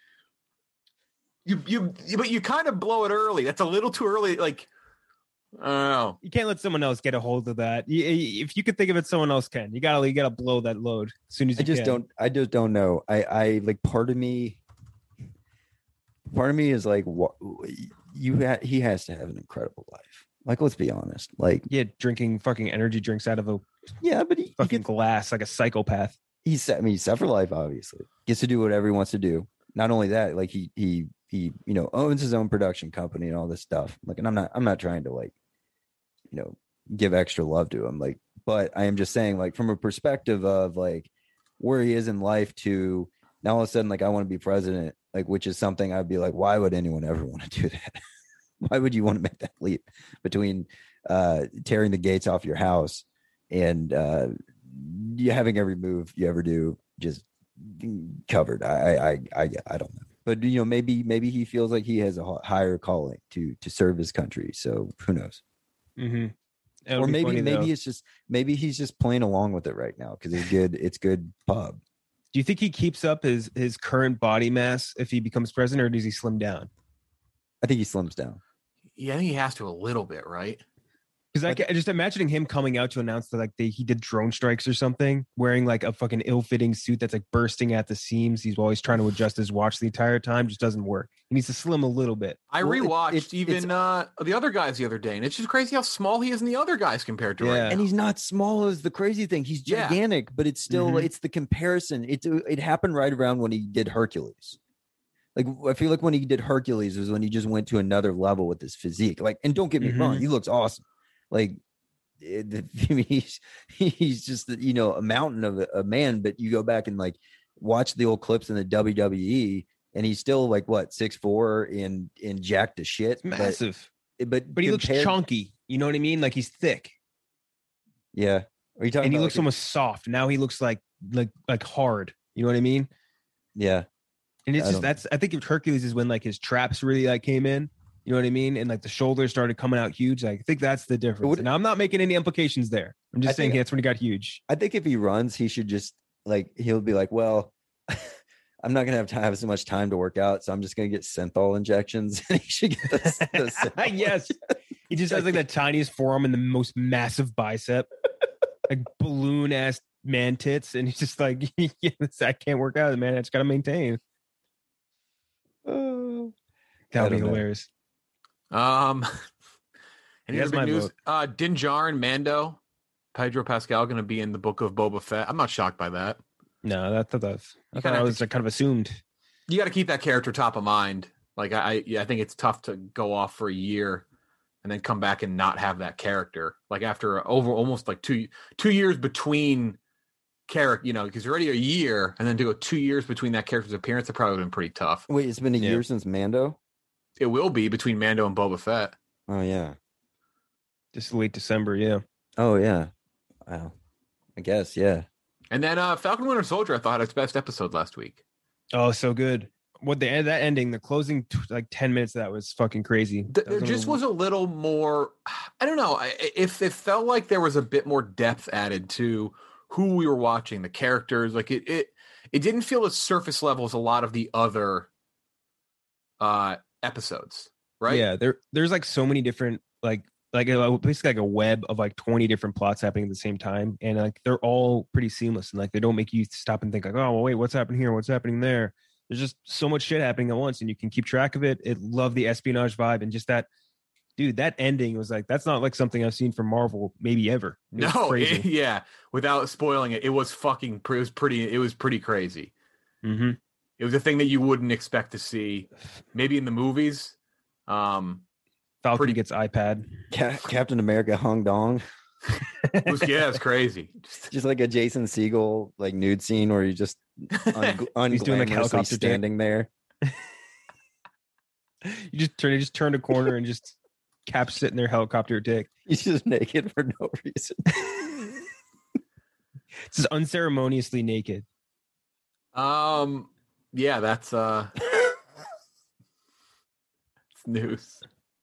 You, you, but you kind of blow it early. That's a little too early. Like, I don't know. You can't let someone else get a hold of that. You, if you could think of it, someone else can. You gotta, you gotta blow that load as soon as you I just can. don't. I just don't know. I, I like part of me. Part of me is like, what you ha- he has to have an incredible life. Like, let's be honest. Like, yeah, drinking fucking energy drinks out of a yeah, but he, fucking he gets, glass like a psychopath. He's set. I mean, he's set for life. Obviously, gets to do whatever he wants to do. Not only that, like he he. He, you know, owns his own production company and all this stuff. Like, and I'm not, I'm not trying to like, you know, give extra love to him. Like, but I am just saying, like, from a perspective of like where he is in life to now all of a sudden, like, I want to be president, like, which is something I'd be like, why would anyone ever want to do that? Why would you want to make that leap between uh, tearing the gates off your house and uh, you having every move you ever do just covered? I, I, I, I don't know. But, you know, maybe maybe he feels like he has a higher calling to to serve his country. So who knows? Mm-hmm. Or maybe funny, maybe though. it's just maybe he's just playing along with it right now because it's good. It's good pub. Do you think he keeps up his his current body mass if he becomes president, or does he slim down? I think he slims down. Yeah, I think he has to a little bit, right? Because I can, just imagining him coming out to announce that like they, he did drone strikes or something, wearing like a fucking ill-fitting suit that's like bursting at the seams. He's always trying to adjust his watch the entire time. Just doesn't work. He needs to slim a little bit. I well, rewatched it, it, even uh, the other guys the other day, and it's just crazy how small he is in the other guys compared to yeah. right now. And he's not small is the crazy thing. He's gigantic, yeah. but it's still Mm-hmm. it's the comparison. It it happened right around when he did Hercules. Like, I feel like when he did Hercules was when he just went to another level with his physique. Like, and don't get me Mm-hmm. wrong, he looks awesome. Like, it, I mean, he's he's just, you know, a mountain of a, a man. But you go back and like watch the old clips in the W W E, and he's still like what six four and and jacked to shit. It's massive, but but, but he compared, looks chunky. You know what I mean? Like he's thick. Yeah, are you talking? And he about looks like almost soft. Now he looks like like like hard. You know what I mean? Yeah. And it's I just don't- that's I think if Hercules is when like his traps really like came in. You know what I mean? And like the shoulders started coming out huge. Like, I think that's the difference. Would- Now I'm not making any implications there. I'm just I saying think- that's when he got huge. I think if he runs, he should just like he'll be like, well, I'm not gonna have time have so much time to work out, so I'm just gonna get synthol injections, and he should get those. those synthol Yes, He just has like the tiniest forearm and the most massive bicep, like balloon ass man tits, and he's just like, yeah, that can't work out, man. It's got to maintain. Oh, That would be don't know. hilarious. Um, any That's other my big news? vote. Uh, Din Djarin, Mando, Pedro Pascal going to be in the book of Boba Fett. I'm not shocked by that. No, that, that, that's, I You thought kinda I have was to- like, kind of assumed. You got to keep that character top of mind. Like I, I, yeah, I think it's tough to go off for a year and then come back and not have that character. Like after over almost like two two years between character, you know, because you're already a year, and then to go two years between that character's appearance, it probably would have been pretty tough. Wait, it's been a Yeah. year since Mando. It will be between Mando and Boba Fett. Oh yeah. Just late December, yeah. Oh yeah. Wow. I guess yeah. And then uh, Falcon Winter Soldier, I thought had its best episode last week. Oh, so good. What the that ending, the closing t- like ten minutes of that was fucking crazy. Th- That there a just little- was a little more. I don't know I- if it felt like there was a bit more depth added to who we were watching, the characters. Like it, it, it didn't feel as surface level as a lot of the other uh, episodes, right? Yeah, there there's like so many different like like a, basically like a web of like twenty different plots happening at the same time, and like they're all pretty seamless, and like they don't make you stop and think like, oh well, wait, what's happening here? What's happening there? There's just so much shit happening at once, and you can keep track of it. It love the espionage vibe, and just that, dude, that ending was like that's not like something I've seen from Marvel maybe ever. It was No, crazy. it- yeah. Without spoiling it, it was fucking. It was pretty. It was pretty crazy. Mm-hmm. It was a thing that you wouldn't expect to see, maybe in the movies. Um, Falcon Pretty- gets iPad. Ca- Captain America Hong Dong. it was, yeah, it's crazy. Just- Just like a Jason Segel like nude scene where you just un- He's doing, like, unglamorously helicopter dick. standing there. You just turn, you just turned a corner and just Cap sitting there helicopter dick. He's just naked for no reason. It's just unceremoniously naked. Um, yeah, that's uh, it's news.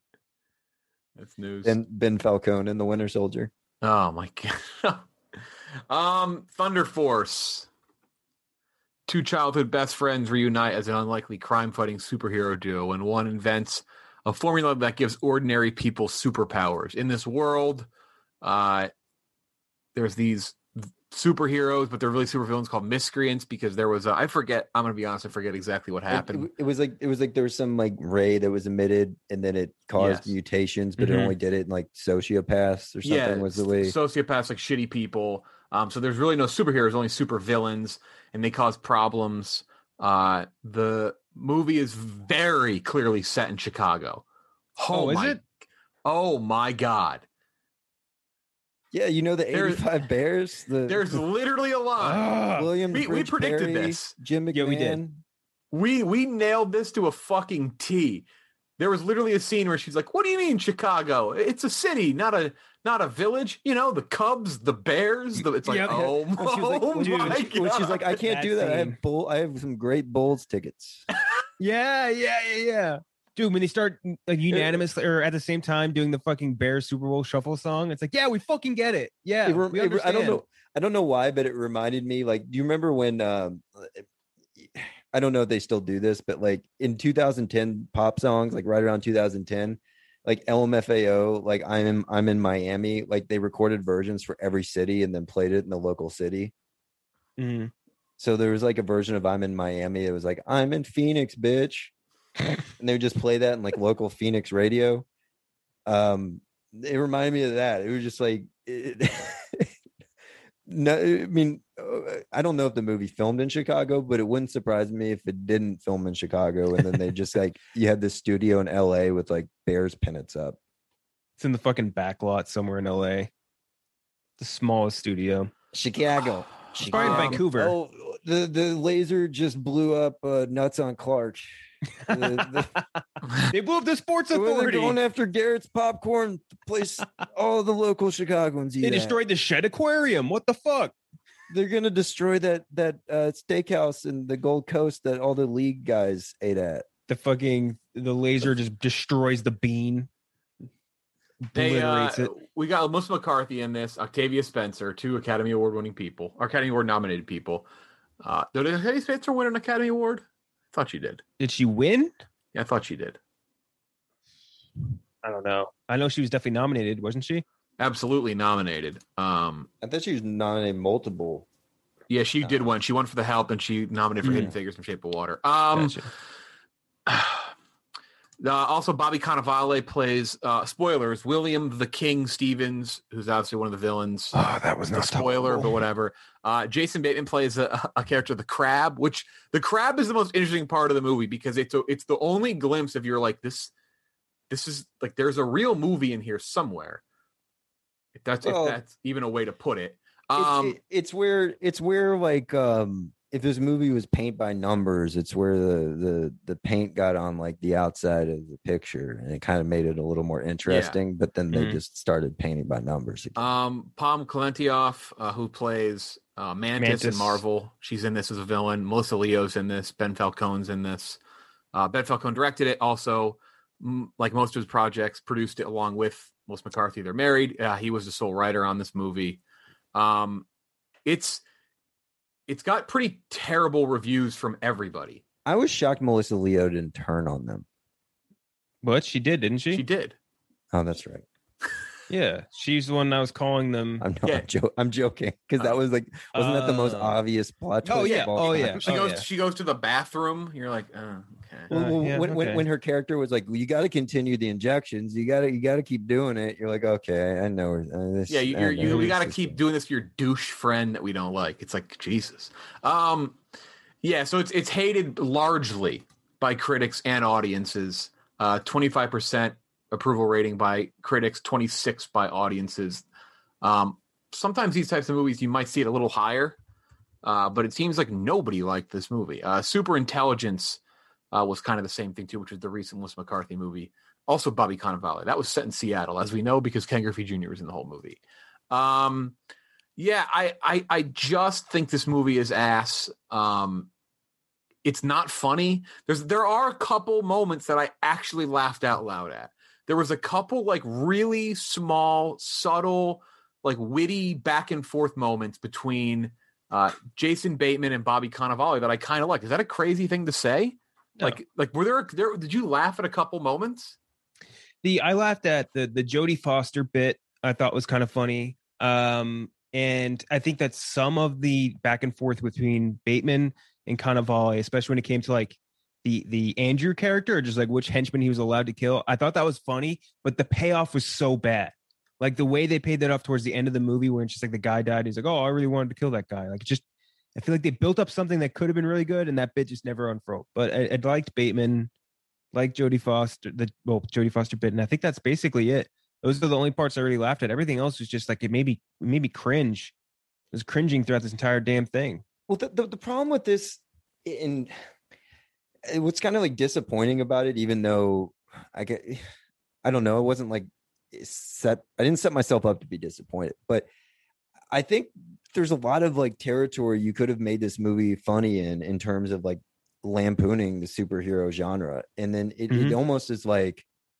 That's news. And Ben Falcone in The Winter Soldier. Oh my god. um, Thunder Force. Two childhood best friends reunite as an unlikely crime-fighting superhero duo, and one invents a formula that gives ordinary people superpowers. In this world, uh, there's these superheroes, but they're really supervillains called miscreants because there was a, I forget. I'm gonna be honest, I forget exactly what Like, happened. It, it was like it was like there was some like ray that was emitted and then it caused Yes. mutations, but Mhm. it only did it in like sociopaths or something yeah, was the way. sociopaths, like shitty people. Um, so there's really no superheroes, only super villains, and they cause problems. Uh, the movie is very clearly set in Chicago. Oh, is my, it? Oh my god! Yeah, you know the There- eighty-five Bears. The There's literally a line. Ah, William. we- we Bridge predicted Perry, this. Jim McMahon. Yeah, we did. We we nailed this to a fucking T. There was literally a scene where she's like, "What do you mean Chicago? It's a city, not a not a village. You know, the Cubs, the Bears. The, it's like, Yep. oh, When she was like, oh when, dude, my when she, when she's like, I God. can't That do that. I scene. have bull. I have some great Bulls tickets. yeah, yeah, yeah, yeah. Dude, when they start like unanimously or at the same time doing the fucking Bears Super Bowl shuffle song, it's like, yeah, we fucking get it. Yeah, It rem- we it re- I don't understand. know. I don't know why, but it reminded me. Like, do you remember when? Um, I don't know if they still do this, but like in two thousand ten pop songs, like right around two thousand ten, like L M F A O, like I'm in, I'm in Miami, like they recorded versions for every city and then played it in the local city. Mhm. So there was like a version of I'm in Miami. It was like I'm in Phoenix, bitch, and they would just play that in like local Phoenix radio. Um, it reminded me of that. It was just like, it, no, I mean, uh, I don't know if the movie filmed in Chicago, but it wouldn't surprise me if it didn't film in Chicago. And then they just like you had this studio in L A with like Bears pennants up. It's in the fucking back lot somewhere in L A. The smallest studio. Chicago. It's probably in Um, Vancouver. Oh, the the laser just blew up uh, nuts on Clark. The- the- They blew up the Sports Well, they're Authority. going after Garrett's popcorn to place all the local Chicagoans eat They at. destroyed the Shed Aquarium. What the fuck? They're gonna destroy that that uh, steakhouse in the Gold Coast that all the league guys ate at. The fucking the laser just destroys the bean. They, uh, Obliterates it. we got Melissa McCarthy in this, Octavia Spencer, two Academy Award winning people, or Academy Award nominated people. Uh, did Octavia Spencer win an Academy Award? I thought she did. Did she win? Yeah, I thought she did. I don't know. I know she was definitely nominated, wasn't she? Absolutely nominated. Um, I thought she was nominated multiple. yeah, she did one. She won for The Help, and she nominated for Mm. Hidden Figures from Shape of Water. Um, Gotcha. Uh, also, Bobby Cannavale plays, uh, spoilers, William the King Stevens, who's obviously one of the villains. Oh, that was The not spoiler, tolerable. but whatever. Uh, Jason Bateman plays a, a character, the Crab, which the Crab is the most interesting part of the movie because it's a, it's the only glimpse of you're like this. This is like there's a real movie in here somewhere. If that's Well, if that's even a way to put it. It's, Um, it, it's where it's where like um if this movie was paint by numbers, it's where the the the paint got on like the outside of the picture, and it kind of made it a little more interesting. But then they Mhm. just started painting by numbers again. Um, Palm Kalentioff, uh, who plays uh, Mantis, in Mantis. Marvel, she's in this as a villain. Melissa Leo's in this. Ben Falcone's in this. Uh, Ben Falcone directed it. Also, m- like most of his projects, produced it along with Melissa McCarthy. They're married. Uh, he was the sole writer on this movie. Um, it's it's got pretty terrible reviews from everybody. I was shocked Melissa Leo didn't turn on them. But she did, didn't she? She did. Oh, that's right. Yeah, she's the one that was calling them. I'm not. Yeah. I'm, jo- I'm joking because that was like wasn't that the most Uh, obvious plot twist? Oh, yeah. of all Oh, time? yeah. She Oh, goes. yeah. She goes to the bathroom. You're like, oh, okay. Well, Uh, well, yeah, when, when okay. when her character was like, well, "You got to continue the injections. You got to you got to keep doing it." You're like, "Okay, I know." Uh, this, Yeah, you, I you're, know you we this got to is keep the- doing this to your douche friend that we don't like. It's like Jesus. Um, yeah, so it's it's hated largely by critics and audiences. Uh, twenty-five percent approval rating by critics, twenty-six by audiences. Um, sometimes these types of movies you might see it a little higher, uh, but it seems like nobody liked this movie. Uh, Super Intelligence uh, was kind of the same thing too, which was the recent Melissa McCarthy movie. Also, Bobby Cannavale. That was set in Seattle, as we know, because Ken Griffey Junior was in the whole movie. Um, yeah, I, I I just think this movie is ass. Um, it's not funny. There's there are a couple moments that I actually laughed out loud at. There was a couple like really small, subtle, like witty back and forth moments between uh, Jason Bateman and Bobby Cannavale that I kind of like. Is that a crazy thing to say? No. Like, like were there, there? Did you laugh at a couple moments? The I laughed at the the Jodie Foster bit. I thought was kind of funny. Um, and I think that some of the back and forth between Bateman and Cannavale, especially when it came to like the the Andrew character, or just like which henchman he was allowed to kill, I thought that was funny. But the payoff was so bad. Like the way they paid that off towards the end of the movie, where it's just like the guy died. He's like, "Oh, I really wanted to kill that guy." Like, just I feel like they built up something that could have been really good, and that bit just never unfurled. But I, I liked Bateman, like Jodie Foster, the well Jodie Foster bit, and I think that's basically it. Those are the only parts I really laughed at. Everything else was just like it made me it made me cringe. I was cringing throughout this entire damn thing. Well, the, the the problem with this, and what's kind of like disappointing about it, even though I get, I don't know, it wasn't like set. I didn't set myself up to be disappointed, but I think there's a lot of like territory you could have made this movie funny in, in terms of like lampooning the superhero genre, and then it, Mhm. it almost is like,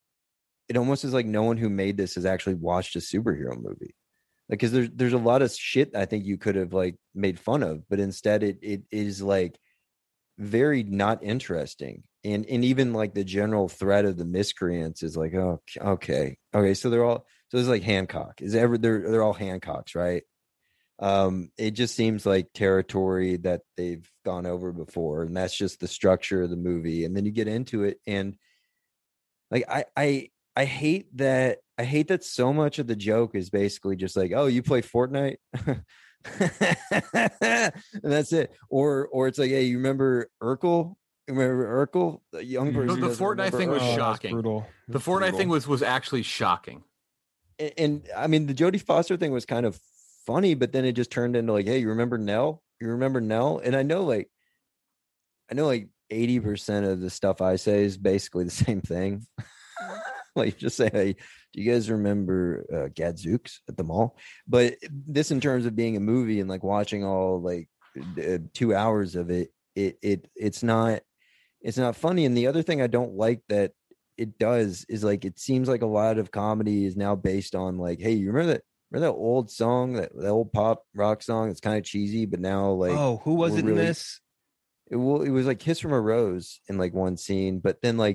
it almost is like no one who made this has actually watched a superhero movie. Like, cause there's, there's a lot of shit I think you could have like made fun of, but instead it, it is like very not interesting. And, and even like the general threat of the miscreants is like, oh, okay. Okay. So they're all, so it's like Hancock is ever, they're, they're all Hancocks, right? Um, it just seems like territory that they've gone over before. And that's just the structure of the movie. And then you get into it and like, I, I, I hate that. I hate that so much of the joke is basically just like, oh, you play Fortnite, and that's it. Or, or it's like, hey, you remember Urkel? Remember Urkel? The young Mhm. person. The doesn't Fortnite remember thing was Urkel. Oh, that shocking. brutal. The Fortnite brutal. thing was was actually shocking. And, and I mean, the Jodie Foster thing was kind of funny, but then it just turned into like, hey, you remember Nell? You remember Nell? And I know, like, I know, like eighty percent of the stuff I say is basically the same thing. Like, just say, hey, do you guys remember uh, Gadzooks at the mall? But this, in terms of being a movie and like watching all like uh, two hours of it, it it it's not it's not funny. And the other thing I don't like that it does is like it seems like a lot of comedy is now based on like, hey, you remember that remember that old song, that, that old pop rock song? It's kind of cheesy, but now like, Oh, who was we're it in really- this? it, well, it was like Kiss from a Rose in like one scene, but then like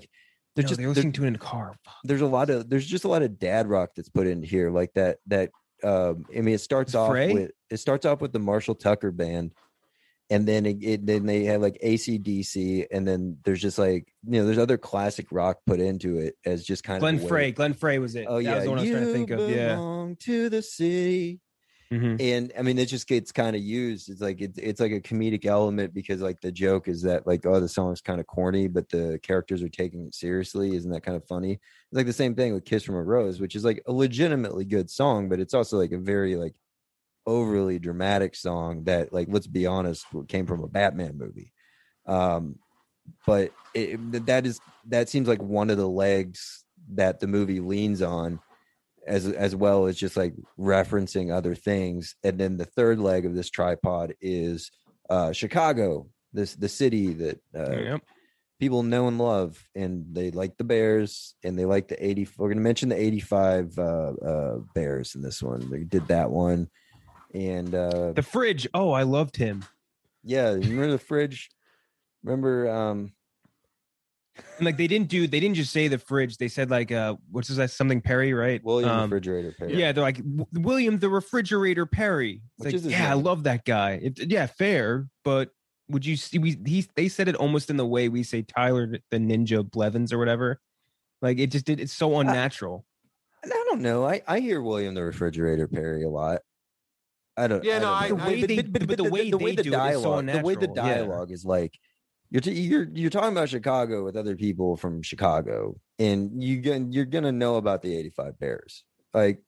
there's No, just they're there's, listening to it in the car. there's a lot of there's just a lot of dad rock that's put in here, like that that um I mean, it starts off Fray? with it starts off with the Marshall Tucker band, and then it, it then they have like A C D C, and then there's just like, you know, there's other classic rock put into it as just kind Glenn of a way- Frey. Glenn Frey was it. Oh That yeah, was the one I was you trying to think of. Yeah. belong to the city. Mhm. And I mean, it just gets kind of used. It's like it's it's like a comedic element, because like the joke is that like, oh, the song's kind of corny, but the characters are taking it seriously. Isn't that kind of funny? It's like the same thing with Kiss from a Rose, which is like a legitimately good song, but it's also like a very like overly dramatic song that, like, let's be honest, came from a Batman movie. Um, but it, that is that seems like one of the legs that the movie leans on, as as well as just like referencing other things. And then the third leg of this tripod is uh Chicago, this the city that uh Yep. people know and love, and they like the Bears, and they like the eighty. We're gonna mention the eighty-five uh uh Bears in this one. They did that one. And uh The Fridge. Oh, I loved him. yeah, remember the Fridge? Remember um And like they didn't do. They didn't just say the Fridge. They said like uh, what's his name? Something Perry, right? William Um, Refrigerator Perry? Yeah, they're like "W- William the Refrigerator Perry. It's Which like, is his yeah, I name. love that guy. It, yeah, fair, but would you see? We he they said it almost in the way we say Tyler the Ninja Blevins or whatever. Like it just did. It's so unnatural. I don't know. I I hear William the Refrigerator Perry a lot. I don't. Yeah, I no, don't I- know. The way I- they- but the way they do it is so dialogue, the way the unnatural, yeah. dialogue is like, you're t- you're you're talking about Chicago with other people from Chicago, and you gonna you're gonna know about the eighty-five Bears. Like,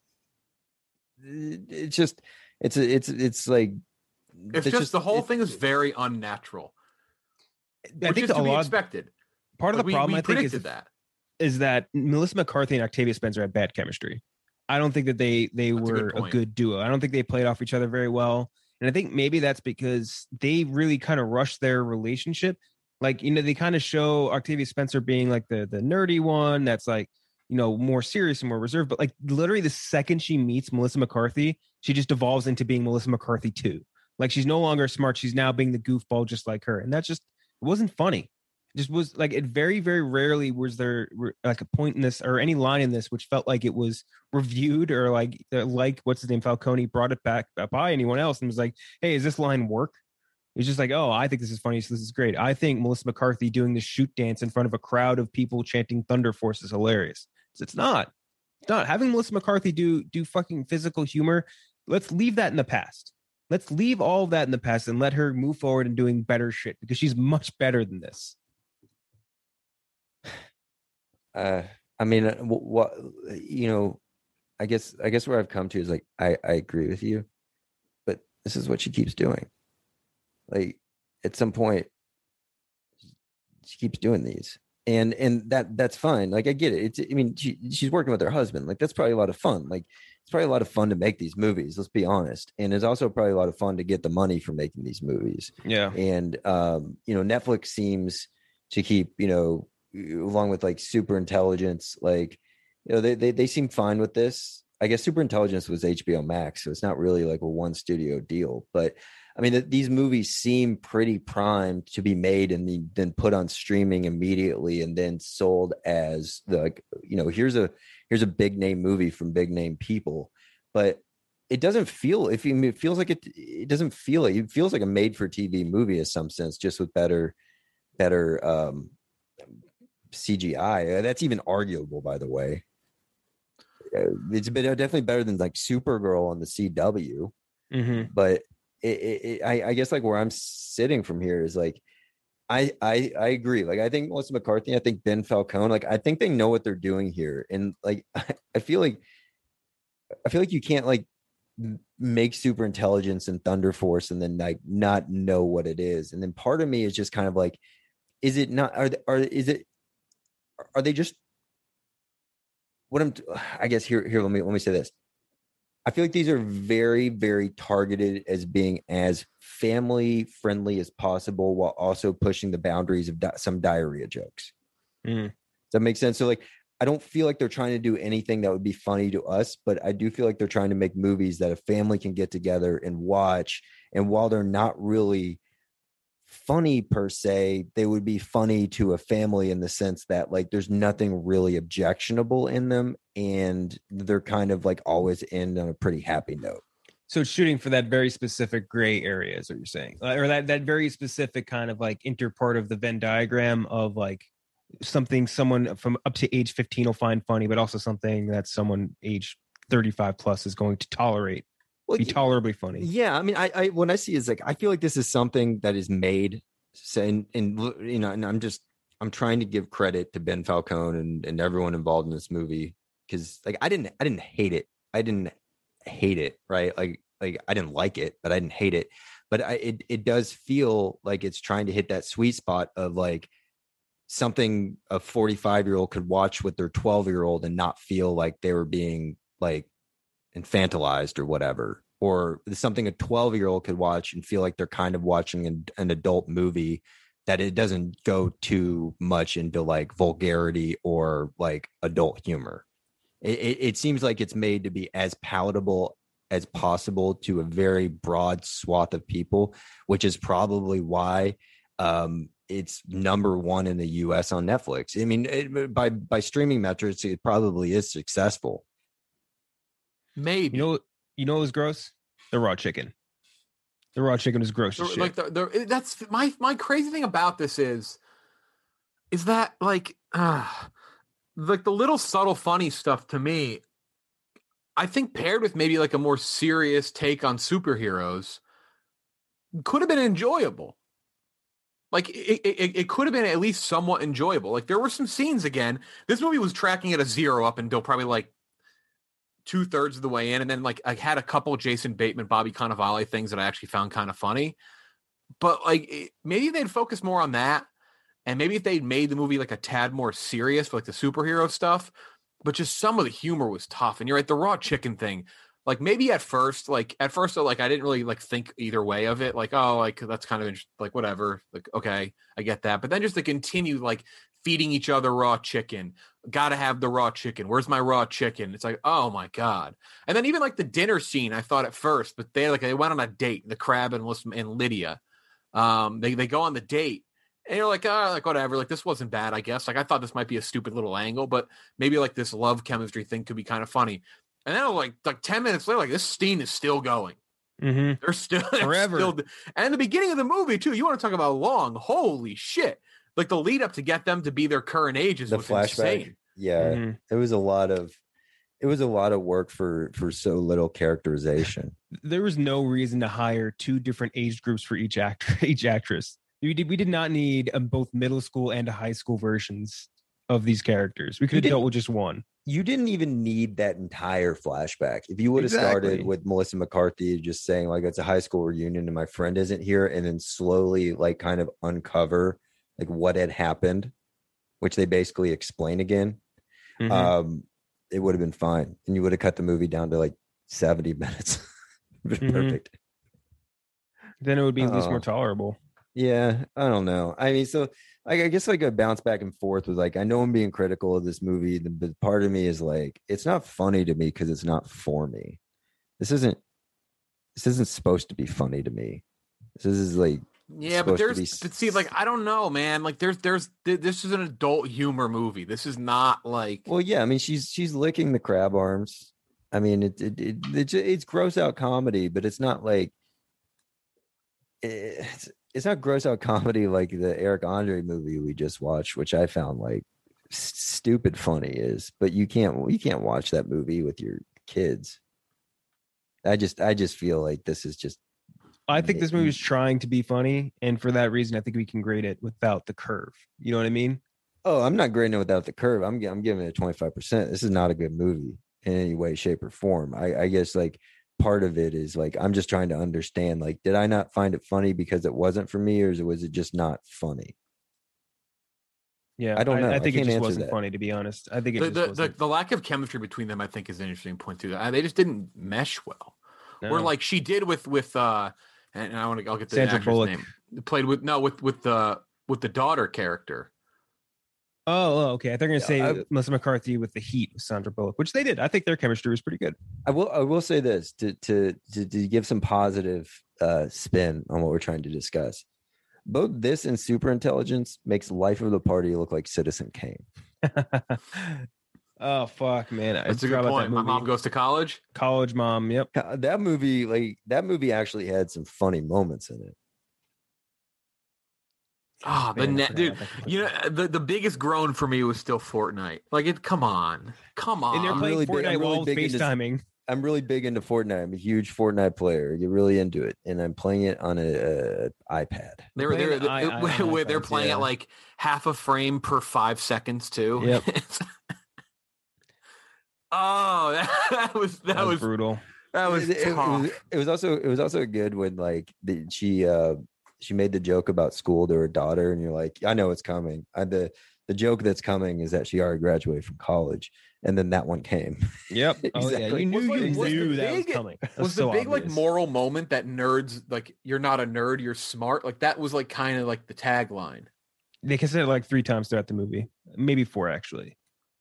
it- it's just it's a, it's it's like It's just, the whole it- thing is very unnatural, I which think is the, to a be lot. expected. Part of Like, the we, problem we I think predicted is that. is that Melissa McCarthy and Octavia Spencer had bad chemistry. I don't think that they they That's a were good a, point. good duo. I don't think they played off each other very well. And I think maybe that's because they really kind of rushed their relationship. Like, you know, they kind of show Octavia Spencer being like the the nerdy one that's like, you know, more serious and more reserved. But like literally the second she meets Melissa McCarthy, she just devolves into being Melissa McCarthy too. Like she's no longer smart. She's now being the goofball just like her. And that just it wasn't funny. It just was like it very, very rarely was there like a point in this or any line in this which felt like it was reviewed or like like what's his name Falcone brought it back by anyone else and was like, hey, is this line work? It's just like, oh, I think this is funny, so this is great. I think Melissa McCarthy doing the shoot dance in front of a crowd of people chanting Thunder Force is hilarious. It's not. It's not. Having Melissa McCarthy do do fucking physical humor, let's leave that in the past. Let's leave all of that in the past and let her move forward and doing better shit because she's much better than this. Uh, I mean, uh, wh- what you know, I guess I guess where I've come to is like I I agree with you, but this is what she keeps doing. Like at some point, she keeps doing these, and and that that's fine. Like I get it. It's I mean she she's working with her husband. Like that's probably a lot of fun. Like it's probably a lot of fun to make these movies. Let's be honest. And it's also probably a lot of fun to get the money for making these movies. Yeah. And um, you know, Netflix seems to keep, you know, along with like Super Intelligence, like, you know, they they they seem fine with this. I guess Super Intelligence was H B O Max, so it's not really like a one studio deal. But I mean, th- these movies seem pretty primed to be made and the, then put on streaming immediately, and then sold as the, like, you know, here's a here's a big name movie from big name people. But it doesn't feel if you it feels like it it doesn't feel like it feels like a made for T V movie in some sense, just with better better um C G I. That's even arguable, by the way. Uh, It's been definitely better than like Supergirl on the C W, Mm-hmm. but it, it, it, I, I guess like where I'm sitting from here is like I, I I agree. Like I think Melissa McCarthy, I think Ben Falcone, like I think they know what they're doing here, and like I, I feel like I feel like you can't like m- make Super Intelligence and Thunder Force and then like not know what it is. And then part of me is just kind of like, is it not? Are they, are is it? Are they just? What I'm, I guess here here let me let me say this. I feel like these are very, very targeted as being as family friendly as possible, while also pushing the boundaries of di- some diarrhea jokes. Mm. Does that make sense? So, like, I don't feel like they're trying to do anything that would be funny to us, but I do feel like they're trying to make movies that a family can get together and watch. And while they're not really funny per se. They would be funny to a family in the sense that like there's nothing really objectionable in them, and they're kind of like always end on a pretty happy note. So it's shooting for that very specific gray area, is what you're saying, or that that very specific kind of like interpart of the Venn diagram of like something someone from up to age fifteen will find funny, but also something that someone age thirty-five plus is going to tolerate. Well, be tolerably funny. Yeah, I mean, I, I when I see is like I feel like this is something that is made, and, and you know, and I'm just I'm trying to give credit to Ben Falcone and, and everyone involved in this movie, because like I didn't I didn't hate it. I didn't hate it, right? Like like I didn't like it, but I didn't hate it. But I, it it does feel like it's trying to hit that sweet spot of like something a forty-five year old could watch with their twelve year old and not feel like they were being like infantilized or whatever, or something a twelve year old could watch and feel like they're kind of watching an, an adult movie, that it doesn't go too much into like vulgarity or like adult humor. It, it, it seems like it's made to be as palatable as possible to a very broad swath of people, which is probably why um, it's number one in the U S on Netflix. I mean, it, by by streaming metrics, it probably is successful. Maybe. You know, you know what was gross? The raw chicken. The raw chicken is gross as shit. Like the, the, that's my my crazy thing about this is, is that like, uh, like the little subtle funny stuff to me, I think paired with maybe like a more serious take on superheroes, could have been enjoyable. Like it, it, it could have been at least somewhat enjoyable. Like there were some scenes again. This movie was tracking at a zero up until probably like two thirds of the way in. And then like I had a couple Jason Bateman, Bobby Cannavale things that I actually found kind of funny, but like it, maybe they'd focus more on that. And maybe if they'd made the movie like a tad more serious for like the superhero stuff, but just some of the humor was tough. And you're right. The raw chicken thing, like maybe at first, like at first, like I didn't really like think either way of it. Like, oh, like that's kind of like whatever. Like, okay, I get that. But then just to continue like feeding each other raw chicken, gotta have the raw chicken. Where's my raw chicken? It's like, oh my God. And then even like the dinner scene, I thought at first, but they like they went on a date, the Crab and, and Lydia. Um, they they go on the date. And you're like, oh, like whatever, like this wasn't bad, I guess. Like I thought this might be a stupid little angle, but maybe like this love chemistry thing could be kind of funny. And then like like ten minutes later, like this scene is still going. Mm-hmm. They're still forever. Still, and the beginning of the movie too. You want to talk about long? Holy shit! Like the lead up to get them to be their current ages The was flashback, insane. yeah, Mm-hmm. it was a lot of it was a lot of work for for so little characterization. There was no reason to hire two different age groups for each actor, each actress. We did, we did not need um, both middle school and high school versions of these characters. We could have dealt with just one. You didn't even need that entire flashback. If you would have Exactly. started with Melissa McCarthy just saying like it's a high school reunion and my friend isn't here, and then slowly like kind of uncover like what had happened, which they basically explain again, Mhm. um, it would have been fine. And you would have cut the movie down to like seventy minutes. Mhm. Perfect. Then it would be at least Uh, more tolerable. Yeah, I don't know. I mean, so like, I guess like I bounce back and forth with like, I know I'm being critical of this movie, but part of me is like, it's not funny to me because it's not for me. This isn't, this isn't supposed to be funny to me. This is like, Yeah, but supposed to there's be but see, like I don't know, man. Like there's there's this is an adult humor movie. This is not like well, yeah. I mean, she's she's licking the crab arms. I mean, it, it, it it's it's gross out comedy, but it's not like it's it's not gross out comedy like the Eric Andre movie we just watched, which I found like s- stupid funny is. But you can't you can't watch that movie with your kids. I just I just feel like this is just. I think this movie is trying to be funny, and for that reason, I think we can grade it without the curve. You know what I mean? Oh, I'm not grading it without the curve. I'm I'm giving it twenty-five percent. This is not a good movie in any way, shape, or form. I, I guess like part of it is like I'm just trying to understand. Like, did I not find it funny because it wasn't for me, or was it just not funny? Yeah, I don't know. I, I think can't it just answer wasn't that. funny, to be honest. I think it the just the, the wasn't. the lack of chemistry between them. I think is an interesting point too. Uh, They just didn't mesh well. No. Where like she did with with uh, and I want to I'll get the Sandra actress Bullock. name. Played with no with with the with the daughter character. Oh, oh, okay. I thought you were going to Yeah, say I- Melissa McCarthy with the Heat with Sandra Bullock, which they did. I think their chemistry was pretty good. I will I will say this to to to, to give some positive uh, spin on what we're trying to discuss. both this and super intelligence makes life of the party look like Citizen Kane. Oh fuck, man! I That's a forgot good about point. that My movie. mom goes to college. College Mom. Yep. God, that movie, like that movie, actually had some funny moments in it. Ah, the Man, I net, forgot dude. about that completely. You know, the, the biggest groan for me was still Fortnite. Like, it. Come on, come on. And they're I'm playing really big- Fortnite I'm really while big into- FaceTiming. I'm really big into Fortnite. I'm a huge Fortnite player. I get really into it, and I'm playing it on a, a iPad. They're Playing they're, the I- they're, I- where they're iPads, playing yeah. at like half a frame per five seconds too. Yep. Oh, that, that was that, That was was brutal. that was it, it- it tough. was, it was also it was also good when like the, she uh she made the joke about school to her daughter, and you're like, I know it's coming. I, the the joke that's coming is that she already graduated from college, and then that one came. Yep. Oh yeah, Exactly. you knew Was, like, you was the knew that was big- coming. That was the so big like obvious. moral moment that nerds like you're not a nerd, you're smart. Like that was like kind of like the tagline. They can say it like three times throughout the movie, maybe four actually.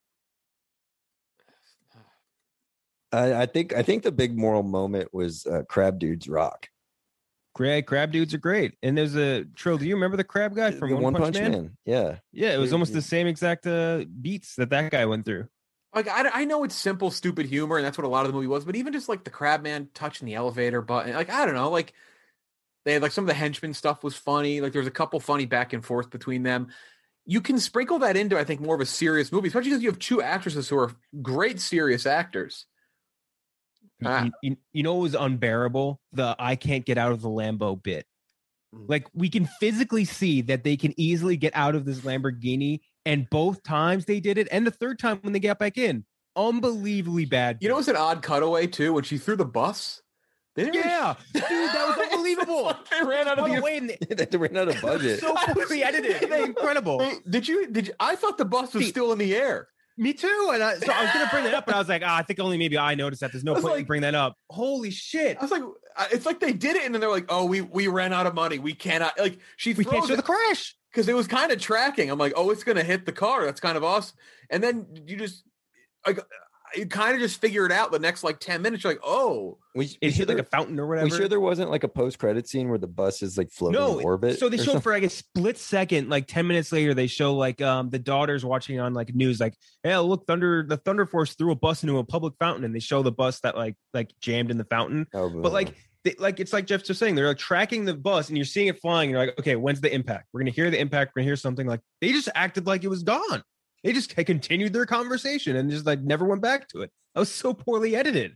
I, I think I think the big moral moment was uh, Crab Dude's rock. Crab, crab dudes are great, and there's a Trill. Do you remember the crab guy from The One, Punch, Man? Yeah. Yeah, it was They- almost they- the same exact uh, beats that that guy went through. Like I, I know it's simple, stupid humor, and that's what a lot of the movie was. But even just like the crab man touching the elevator button, like I don't know, like they had like some of the henchmen stuff was funny. Like there was a couple funny back and forth between them. You can sprinkle that into, I think, more of a serious movie, especially because you have two actresses who are great serious actors. You- Ah. You, you, you know, it was unbearable. The I can't get out of the Lambo bit. Mm. Like we can physically see that they can easily get out of this Lamborghini, and both times they did it, and the third time when they got back in, unbelievably bad. You know, it's an odd cutaway too when she threw the bus. They didn't really- yeah, dude, that was unbelievable. they ran out of By the the way, and they- They ran out of budget. so poorly edited. It was incredible. Hey, did you? Did you? I thought the bus was See- still in the air. Me too. And I, so I was gonna bring that up, but I was like, ah, I think only maybe I noticed that. There's no I was point in like- bring that up. Holy shit! I was like, I- it's like they did it, and then they're like, "Oh, we we ran out of money. We cannot." Like she We can't throws show it the crash. because it was kind of tracking. I'm like, "Oh, it's gonna hit the car. That's kind of awesome." And then you just like you kind of just figure it out the next like ten minutes. You're like, "Oh, We, we It sure hit like there, a fountain or whatever. we sure there wasn't like a post credit scene where the bus is like floating no in orbit. So they or showed something? for like a split second, like ten minutes later, they show like um the daughters watching on like news, like, hey, look, Thunder, the Thunder Force threw a bus into a public fountain, and they show the bus that like like jammed in the fountain. Oh, But like, they, like it's like Jeff's just saying, they're like tracking the bus, and you're seeing it flying. And you're like, okay, when's the impact? We're gonna hear the impact. We're gonna hear something. Like they just acted like it was gone. They just continued their conversation and just like never went back to it. I was so poorly edited.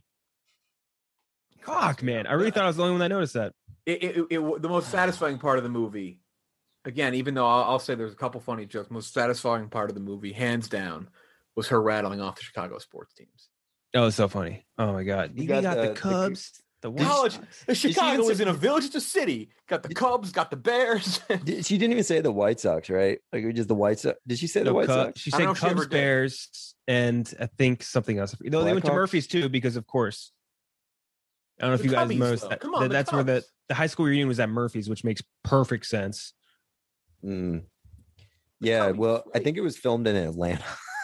Cock, man, I really thought I was the only one that noticed that. it, it, it, it- the most satisfying part of the movie." Again, even though I'll, I'll say there's a couple funny jokes, most satisfying part of the movie, hands down, was her rattling off the Chicago sports teams. Oh, it's so funny. Oh my god, You you got got, the- the, the- Cubs, the, White College, Sox. the she Chicago even was say- in a village, it's a city. Got the Cubs, got the Bears. Did- she didn't even say the White Sox, right? Like it was just the White Sox. Did she say the No, White Cub- Sox? She I don't know said if she ever Cubs, did. Bears, and I think something else. No, they went to Blackhawks? Murphy's too, because of course. I don't know if The you guys Cubbies, noticed though. that. Come on, that- the that's where the, Cubs. the high school reunion was at Murphy's, which makes perfect sense. Mm. Yeah, Cubbies, well, I right. think it was filmed in Atlanta.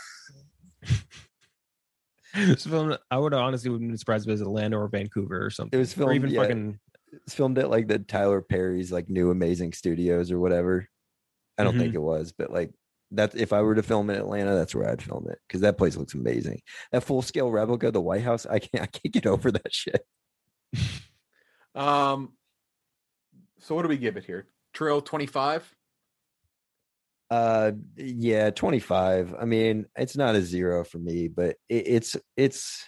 So I would honestly wouldn't be surprised if it was Atlanta or Vancouver or something. It was or filmed, even yeah. fucking. It's filmed at like the Tyler Perry's like new amazing studios or whatever. I don't Mhm. think it was, but like that if I were to film in Atlanta, that's where I'd film it because that place looks amazing. That full scale replica of the White House, I can't I can't get over that shit. Um, so what do we give it here? Trill twenty-five. Uh yeah, twenty-five. I mean, it's not a zero for me, but it, it's it's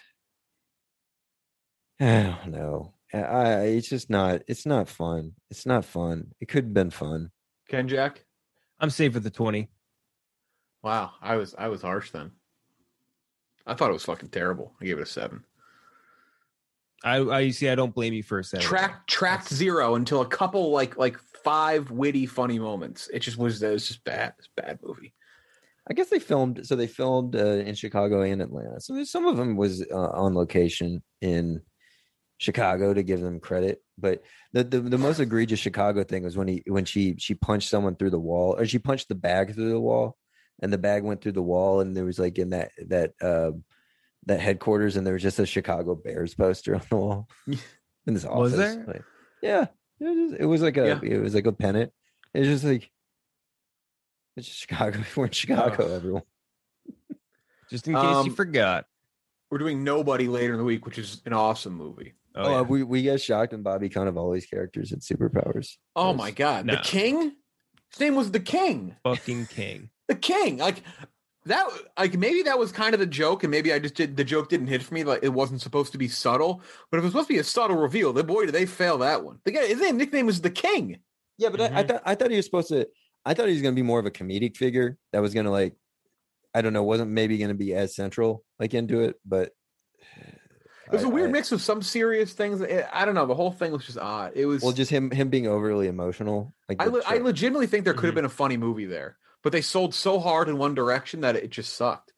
I don't know. I it's just not it's not fun. It's not fun. It could have been fun. Ken Jack. I'm safe with the twenty. Wow, I was I was harsh then. I thought it was fucking terrible. I gave it a seven. I, I you see, I don't blame you for a seven. Track tracked zero until a couple like like five witty funny moments. It just was it was just bad. It's a bad movie. I guess they filmed. So they filmed uh, in Chicago and Atlanta. So there's, some of them was uh, on location in Chicago to give them credit. But the, the the most egregious Chicago thing was when he when she she punched someone through the wall, or she punched the bag through the wall, and the bag went through the wall, and there was like in that that uh, that headquarters, and there was just a Chicago Bears poster on the wall in this office. Was there? Like, yeah, it was, it was like a Yeah. it was like a pennant. It's just like it's just Chicago. We're in Chicago, everyone. Just in case Um, you forgot. We're doing Nobody later in the week, which is an awesome movie. Oh, Oh, yeah. we, we get shocked when Bobby Cannavale's characters had superpowers. Oh Yes. my god, No. the King. His name was the King. Fucking king. The King. Like that. Like maybe that was kind of the joke, and maybe I just did the joke didn't hit for me. Like it wasn't supposed to be subtle. But if it was supposed to be a subtle reveal, then boy, did they fail that one. The guy, his name, nickname was the King. Yeah, but I, I Mhm. thought I thought he was supposed to. I thought he was going to be more of a comedic figure that was going to like, I don't know, wasn't maybe going to be as central like into it, but It was a I- weird I- mix of some serious things. I I don't know. The whole thing was just odd. It was. Well, just him him being overly emotional. Like I, the le- I show- legitimately think there could have Mhm. been a funny movie there, but they sold so hard in one direction that it just sucked.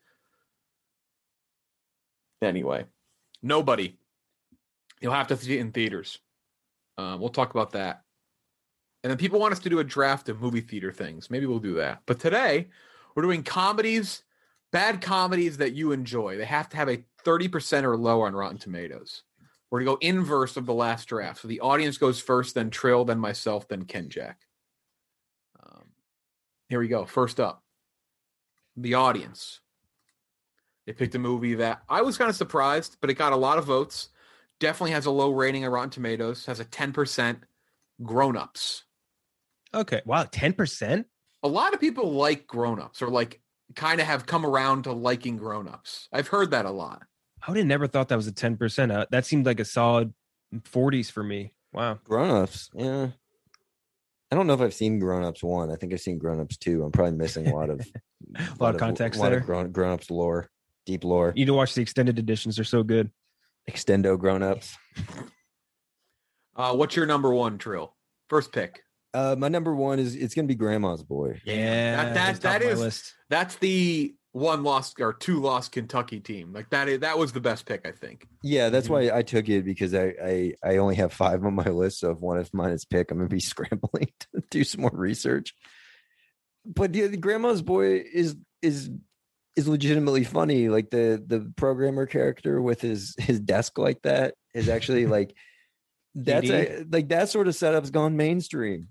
Anyway, Nobody. You'll have to see it in theaters. Uh, we'll talk about that. And then people want us to do a draft of movie theater things. Maybe we'll do that. But today, we're doing comedies, bad comedies that you enjoy. They have to have a thirty percent or lower on Rotten Tomatoes. We're going to go inverse of the last draft. So the audience goes first, then Trill, then myself, then Ken Jack. Um, here we go. First up, the audience. They picked a movie that I was kind of surprised, but it got a lot of votes. Definitely has a low rating on Rotten Tomatoes. Has a ten percent. Grown Ups. Okay. Wow. ten percent? A lot of people like Grown Ups, or like kind of have come around to liking Grown Ups. I've heard that a lot. I would have never thought that was a ten percent. Uh, that seemed like a solid forties for me. Wow. Grown-ups. Yeah. I don't know if I've seen Grown-ups one. I think I've seen Grown-ups two. I'm probably missing a lot of A lot of context a lot there. of grown, grown-ups lore, deep lore. You need to watch the extended editions. They're so good. Extendo Grown-ups. Uh, what's your number one, Trill? First pick. Uh, my number one is it's gonna be Grandma's Boy. Yeah. That- that- that's top that of my is- list. That's the one lost or two lost Kentucky team. Like that is that was the best pick, I think. Yeah, that's Mhm. why I took it because I, I I only have five on my list. So if one of mine is pick, I'm gonna be scrambling to do some more research. But the, the Grandma's Boy is is is legitimately funny. Like the the programmer character with his his desk like that is actually like that's a, like that sort of setup's gone mainstream.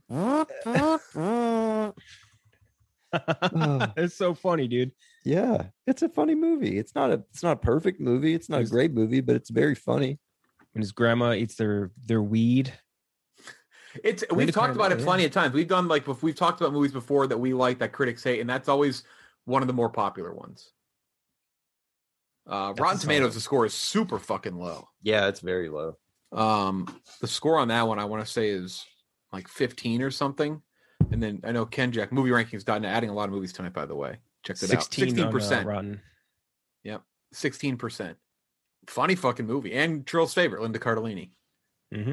It's so funny, dude. Yeah, it's a funny movie. It's not a it's not a perfect movie. It's not a It's- great movie, but it's very funny. When his grandma eats their their weed. It's Way we've to talked call it about out, it yeah. plenty of times. We've done like we've talked about movies before that we like that critics hate, and that's always one of the more popular ones. Uh, That's Rotten a Tomatoes, solid- the score is super fucking low. Yeah, it's very low. Um, the score on that one I want to say is like fifteen or something. And then I know Ken Jack movie rankings dot net adding a lot of movies tonight, by the way. Check it out. sixteen Sixteen percent. on, uh, Rotten. Sixteen percent. Funny fucking movie. And Trill's favorite, Linda Cardellini. Mm-hmm.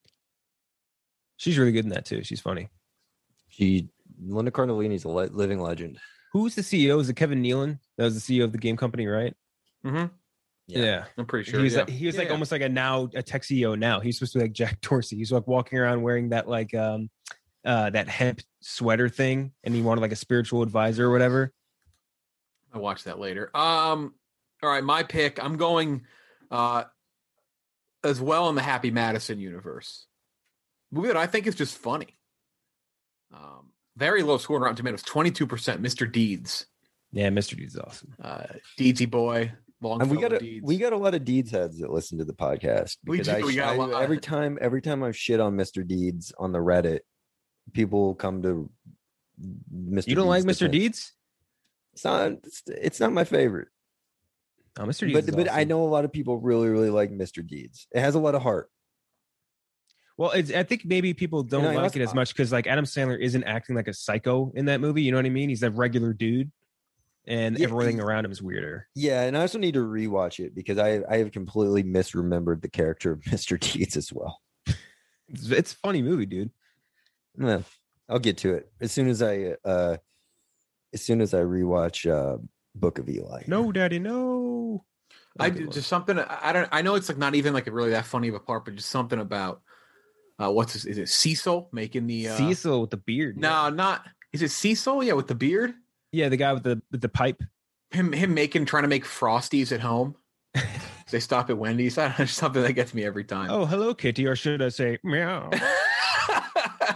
She's really good in that too. She's funny. She Linda Cardellini's a le- living legend. Who's the C E O? Is it Kevin Nealon? That was the C E O of the game company, right? Mm-hmm. Yeah. I'm pretty sure. he was yeah. like he was like Yeah. almost like a now a tech C E O now. He's supposed to be like Jack Dorsey. He's like walking around wearing that like um uh that hemp sweater thing, and he wanted like a spiritual advisor or whatever. I'll watch that later. Um, all right, my pick. I'm going uh as well in the Happy Madison universe. Movie that I think is just funny. Um, very low score on Rotten Tomatoes, twenty-two percent. Mister Deeds, Yeah, Mister Deeds is awesome. uh, Deedsy boy, And we Longfellow got a Deeds. we got a lot of Deeds heads that listen to the podcast We because do, I, we got a I- lot. every time every time I've shit on Mister Deeds on the Reddit, people come to Mister You don't like Deeds Mister defense. Deeds? It's not it's, it's not my favorite, Oh, Mister Deeds. but is but I awesome. know a lot of people really really like Mister Deeds. It has a lot of heart. Well, it's, I think maybe people don't I like also- it as much because like Adam Sandler isn't acting like a psycho in that movie. You know what I mean? He's a regular dude, and Yeah, everything he- around him is weirder. Yeah, and I also need to rewatch it because I I have completely misremembered the character of Mister Deeds as well. It's, it's a funny movie, dude. Yeah, I'll get to it as soon as I uh as soon as I rewatch uh Book of Eli. No, Daddy, no. I That's a good do one. just something. I I don't. I know it's like not even like really that funny of a part, but just something about uh, what's his, is it Cecil making the uh, Cecil with the beard. No, not is it Cecil? Yeah, with the beard. Yeah, the guy with the with the pipe. Him him making trying to make Frosties at home. They stop at Wendy's. I don't know, something that gets me every time. Oh, hello, Kitty, or should I say meow?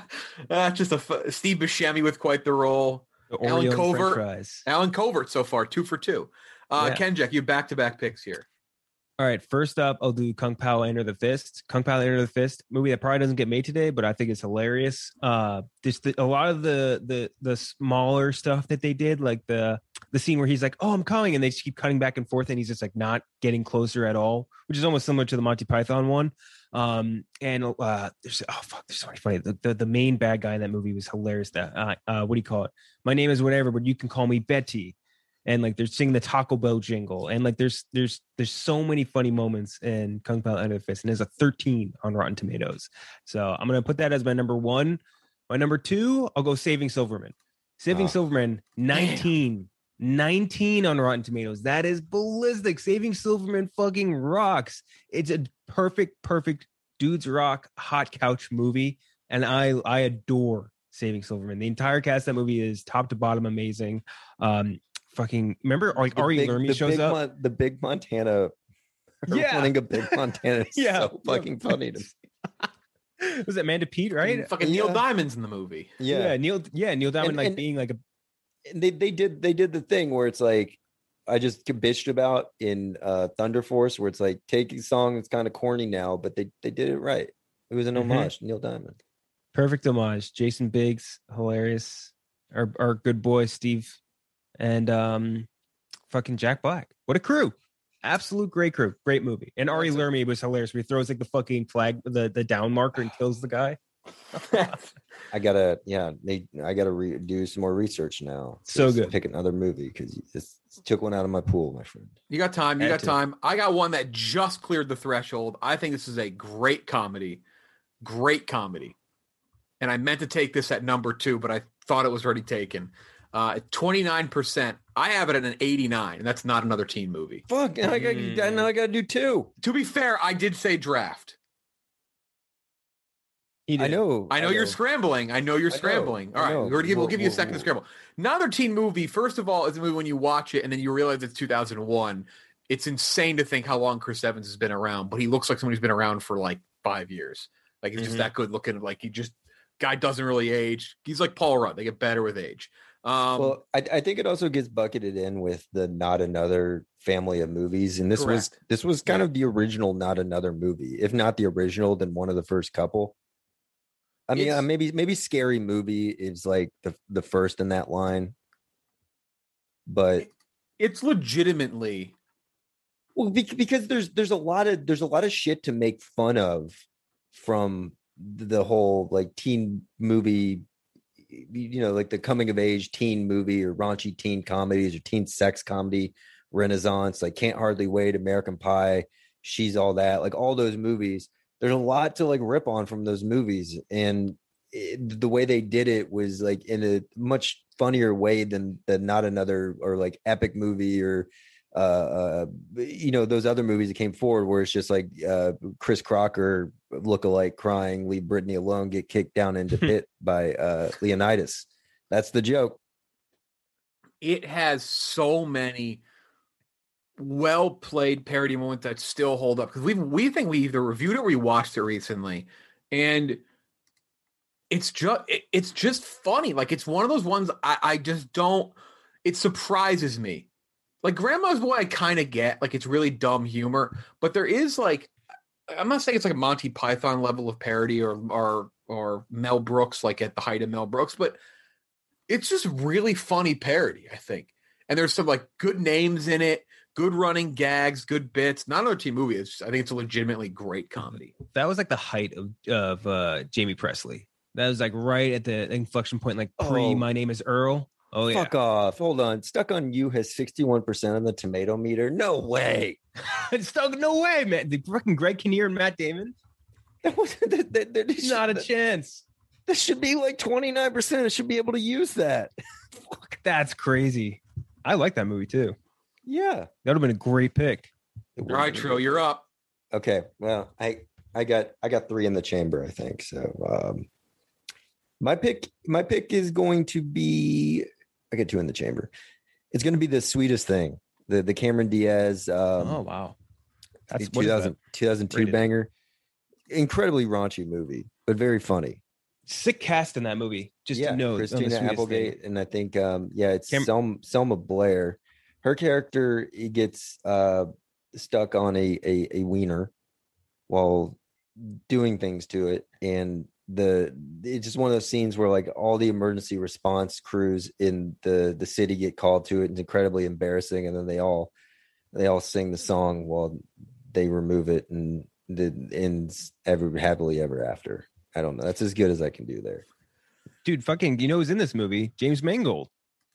Uh, just a f- Steve Buscemi with quite the role. The Alan Oreo and French Covert. fries. Alan Covert so far, two for two. Uh, Yeah. Ken Jack, you back to back picks here. All right, first up, I'll do Kung Pao Enter the Fist. Kung Pao Enter the Fist, movie that probably doesn't get made today, but I think it's hilarious. Uh, just the, a lot of the the the smaller stuff that they did, like the the scene where he's like, "Oh, I'm coming," and they just keep cutting back and forth, and he's just like not getting closer at all, which is almost similar to the Monty Python one. Um, and uh, there's oh fuck, there's so much funny. The, the the main bad guy in that movie was hilarious. That uh, uh, what do you call it? My name is whatever, but you can call me Betty. And like they're singing the Taco Bell jingle, and like there's there's there's so many funny moments in Kung Pao Enter the Fist, and there's a thirteen on Rotten Tomatoes. So I'm gonna put that as my number one. My number two, I'll go Saving Silverman. Saving Oh. Silverman, nineteen. nineteen on Rotten Tomatoes. That is ballistic. Saving Silverman fucking rocks. It's a perfect, perfect dudes rock hot couch movie, and I I adore Saving Silverman. The entire cast of that movie is top to bottom amazing. Um, fucking remember like The Ari big- Lermy the shows big up. Mon- the big Montana. Yeah. Running a big Montana is Yeah. so fucking funny to me. Was it Amanda Pete, right? Fucking Neil Yeah. Diamond's in the movie. Yeah. Yeah. Neil. Yeah, Neil Diamond And- like and- being like a And they they did they did the thing where it's like I just bitched about in uh Thunder Force, where it's like taking a song that's kind of corny now, but they they did it right. It was an Mhm. homage, Neil Diamond. perfect homage. Jason Biggs, hilarious. Our our good boy Steve, and um, fucking Jack Black. What a crew! Absolute great crew. Great movie. And Ari That's a- Lermy was hilarious. Where he throws like the fucking flag, the the down marker, and kills the guy. I gotta yeah, they, I gotta re- do some more research now. So Just good. Pick another movie because this took one out of my pool, my friend. You got time. You Had got to. time. I got one that just cleared the threshold. I think this is a great comedy. Great comedy. And I meant to take this at number two, but I thought it was already taken. Uh, twenty-nine percent. I have it at an eighty-nine, and that's not another teen movie. Fuck, now I got Mm. now I gotta do two. To be fair, I did say draft. He I did. know. I know you're scrambling. I know you're I know. scrambling. I All right, know. we're gonna give, we'll We'll- give you a we'll- second to we'll- scramble. Another teen movie. First of all, is a movie when you watch it and then you realize it's two thousand one. It's insane to think how long Chris Evans has been around, but he looks like someone who's been around for like five years. Like he's just Mhm. that good looking. Like he just guy doesn't really age. He's like Paul Rudd. They get better with age. Um, Well, I, I think it also gets bucketed in with the Not Another family of movies, and this was Correct. this was kind of the original Not Another movie, if not the original, then one of the first couple. I mean, It's- uh, maybe maybe Scary Movie is like the the first in that line, but it's legitimately well, bec- because there's there's a lot of there's a lot of shit to make fun of from the whole like teen movie, you know, like the coming of age teen movie or raunchy teen comedies or teen sex comedy renaissance, like Can't Hardly Wait, American Pie, She's All That, like all those movies. There's a lot to like rip on from those movies, and it, the way they did it was like in a much funnier way than the Not Another or like epic movie or uh, uh you know those other movies that came forward where it's just like uh Chris Crocker lookalike crying, leave Britney alone, get kicked down into pit by uh Leonidas. That's the joke. it has so many well played parody moments that still hold up because we we think we either reviewed it or we watched it recently, and it's just it, it's just funny. Like it's one of those ones I, I just don't. It surprises me. Like Grandma's Boy, I kind of get like it's really dumb humor, but there is like I'm not saying it's like a Monty Python level of parody or or or Mel Brooks like at the height of Mel Brooks, but it's just really funny parody, I think. And there's some like good names in it, good running gags, good bits. Not another teen movie. It's just, I think it's a legitimately great comedy. That was like the height of of uh, Jamie Presley. That was like right at the inflection point, like pre Oh. My Name Is Earl. Oh yeah, Fuck off. Hold on. Stuck on You has sixty-one percent on the tomato meter. No way. it's stuck. No way, man. The fucking Greg Kinnear and Matt Damon. That wasn't that, that, that, that Not a should, chance. that should be like twenty-nine percent. It should be able to use that. Fuck, that's crazy. I like that movie too. Yeah. That would have been a great pick. It All right, would- Trill, you're up. Okay. Well, I I got I got three in the chamber, I think. So um my pick my pick is going to be I got two in the chamber. It's going to be The Sweetest Thing. The the Cameron Diaz um oh wow, that's what two is thousand, that? two thousand two Rated. banger. Incredibly raunchy movie, but very funny. Sick cast in that movie. Just yeah, to know, Christina Applegate, thing. and I think um, yeah, it's Cam- Selma, Selma Blair. Her character, he gets uh, stuck on a, a a wiener while doing things to it, and the it's just one of those scenes where like all the emergency response crews in the the city get called to it. It's incredibly embarrassing, and then they all they all sing the song while they remove it, and it ends ever happily ever after. I don't know. That's as good as I can do there. Dude, fucking, you know who's in this movie? James Mangold.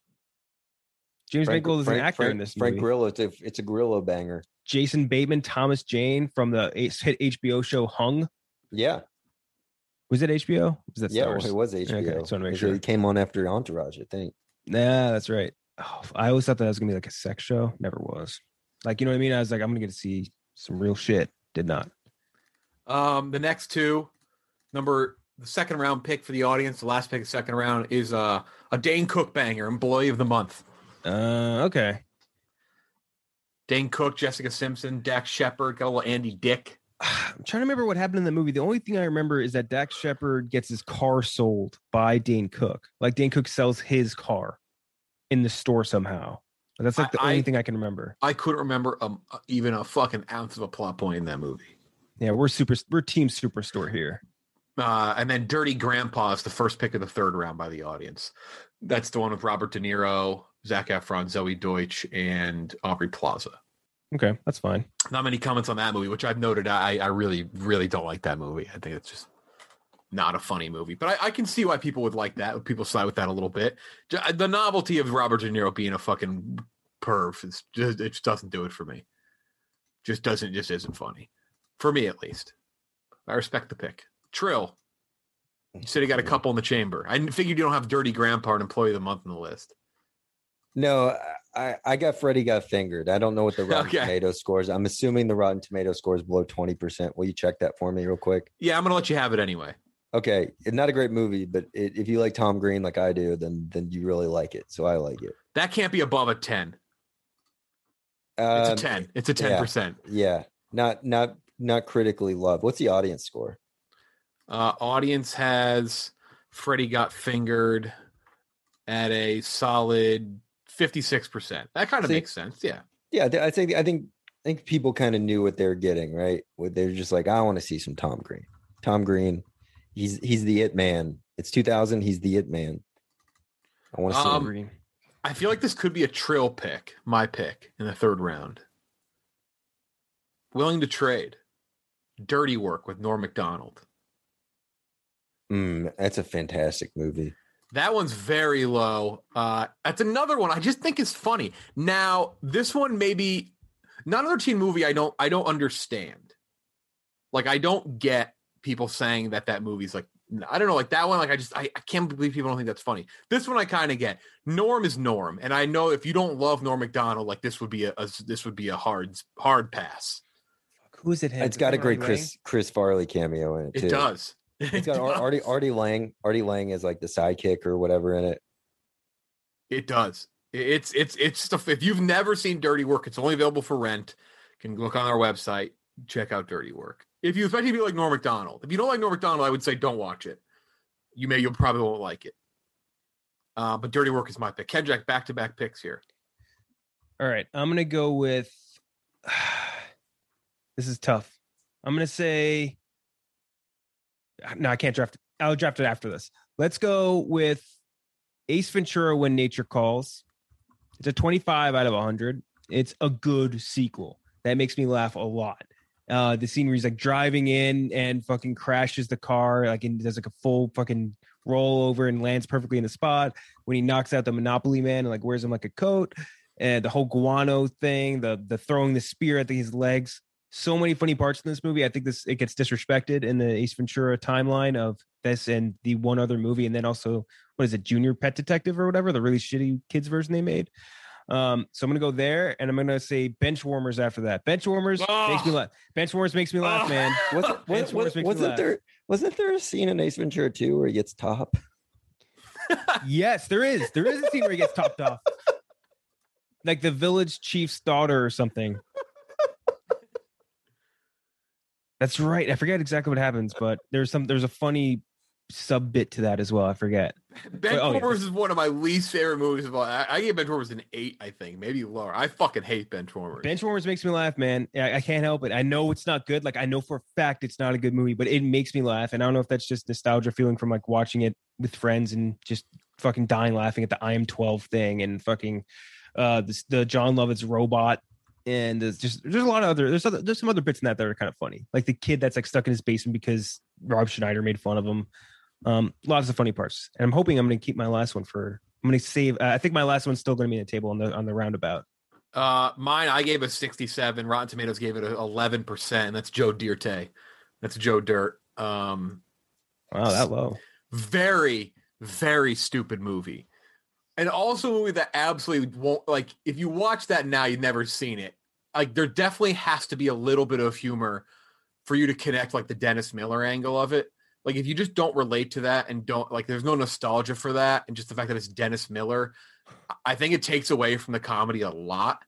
James Frank, Mangold is Frank, an actor Frank, in this Frank movie. Grillo. It's a, it's a Grillo banger. Jason Bateman, Thomas Jane from the hit H B O show Hung. Yeah. Was it H B O? Was that Yeah, Stars? it was H B O. Okay, just want to make It- sure. It came on after Entourage, I think. Nah, that's right. Oh, I always thought that was gonna be like a sex show. Never was. Like, you know what I mean? I was like, I'm gonna get to see some real shit. Did not. Um, the next two, number the second round pick for the audience, the last pick of the second round is uh, a Dane Cook banger, Employee of the Month. Uh, okay. Dane Cook, Jessica Simpson, Dax Shepard, got a little Andy Dick. I'm trying to remember what happened in the movie. The only thing I remember is that Dax Shepard gets his car sold by Dane Cook. Like Dane Cook sells his car in the store somehow. That's like the I- only I- thing I can remember. I couldn't remember um, even a fucking ounce of a plot point in that movie. Yeah, we're super. We're team Superstore here. Uh, and then Dirty Grandpa is the first pick of the third round by the audience. That's the one with Robert De Niro, Zac Efron, Zoe Deutsch, and Aubrey Plaza. Okay, that's fine. Not many comments on that movie, which I've noted. I, I really, really don't like that movie. I think it's just not a funny movie. But I, I can see why people would like that. People side with that a little bit. J- The novelty of Robert De Niro being a fucking perv is just, it just doesn't do it for me. Just doesn't, just isn't funny. For me, at least. I respect the pick. Trill. You said he got a couple in the chamber. I figured you don't have Dirty Grandpa and Employee of the Month on the list. No, I, I got Freddie Got Fingered. I don't know what the Rotten Okay. Tomato scores. I'm assuming the Rotten Tomato score is below twenty percent. Will you check that for me real quick? Yeah, I'm going to let you have it anyway. Okay. It's not a great movie, but it, if you like Tom Green like I do, then then you really like it. So I like it. That can't be above a ten. It's Um, a ten. It's a ten percent. Yeah. Not not not critically loved. What's the audience score? Uh, audience has Freddie Got Fingered at a solid fifty-six percent. That kind of See- makes sense. Yeah. Yeah, I think I think I think people kind of knew what they were getting, right? What they're just like, I want to see some Tom Green. Tom Green, he's he's the it man. It's two thousand. He's the it man. I want to see Um, him. Green. I feel like this could be a Trill pick, my pick in the third round. Willing to Trade. Dirty Work with Norm Macdonald. Mm, that's a fantastic movie. That one's very low. Uh, that's another one I just think is funny. Now, this one maybe not another teen movie. I don't. I don't understand. Like, I don't get people saying that that movie's like. I don't know. Like that one. Like I just. I, I can't believe people don't think that's funny. This one I kind of get. Norm is Norm, and I know if you don't love Norm Macdonald, like this would be a, a this would be a hard hard pass. Who is it? Him? It's got a Is it great Artie Chris Chris Farley cameo in it It too. does. It's got Ar- Artie Artie Lang. Artie Lang is like the sidekick or whatever in it. It does. It's it's it's stuff. If you've never seen Dirty Work, it's only available for rent. You can look on our website, check out Dirty Work. If you, especially if you like Norm Macdonald, if you don't like Norm Macdonald, I would say don't watch it. You may, you probably won't like it. Uh, but Dirty Work is my pick. Kendrick, back to back picks here. All right, I'm gonna go with. This is tough. I'm gonna say. No, I can't draft it. I'll draft it after this. Let's go with Ace Ventura: When Nature Calls. It's a twenty-five out of one hundred. It's a good sequel. That makes me laugh a lot. Uh, the scene where he's like driving in and fucking crashes the car, like and does like a full fucking rollover and lands perfectly in the spot. When he knocks out the Monopoly man and like wears him like a coat, and the whole guano thing, the the throwing the spear at his legs. So many funny parts in this movie. I think this it gets disrespected in the Ace Ventura timeline of this and the one other movie, and then also what is it, Junior Pet Detective or whatever, the really shitty kids version they made. Um, so I'm gonna go there, and I'm gonna say Benchwarmers after that. Benchwarmers Oh. makes me laugh. Benchwarmers makes me laugh, Oh. man. Wasn't, Benchwarmers was, was, makes me wasn't laugh. there wasn't there a scene in Ace Ventura two where he gets top? Yes, there is. There is a scene where he gets topped off, like the village chief's daughter or something. That's right. I forget exactly what happens, but there's some. There's a funny sub bit to that as well. I forget. Benchwarmers oh, yeah. is one of my least favorite movies of all. I, I gave Benchwarmers an eight, I think, maybe lower. I fucking hate Benchwarmers. Benchwarmers makes me laugh, man. I, I can't help it. I know it's not good. Like I know for a fact it's not a good movie, but it makes me laugh. And I don't know if that's just nostalgia feeling from like watching it with friends and just fucking dying laughing at the I am twelve thing and fucking uh the, the John Lovitz robot. And there's just there's a lot of other there's other there's some other bits in that that are kind of funny, like the kid that's like stuck in his basement because Rob Schneider made fun of him. Um, lots of funny parts, and I'm hoping I'm going to keep my last one for. I'm going to save. Uh, I think my last one's still going to be on the table on the on the roundabout. Uh, mine I gave a sixty-seven. Rotten Tomatoes gave it a eleven percent, and that's Joe Dirt. That's Joe Dirt. Um, wow, that low. Very very stupid movie, and also a movie that absolutely won't like. If you watch that now, you've never seen it. Like there definitely has to be a little bit of humor for you to connect like the Dennis Miller angle of it. Like if you just don't relate to that and don't like, there's no nostalgia for that. And just the fact that it's Dennis Miller, I think it takes away from the comedy a lot.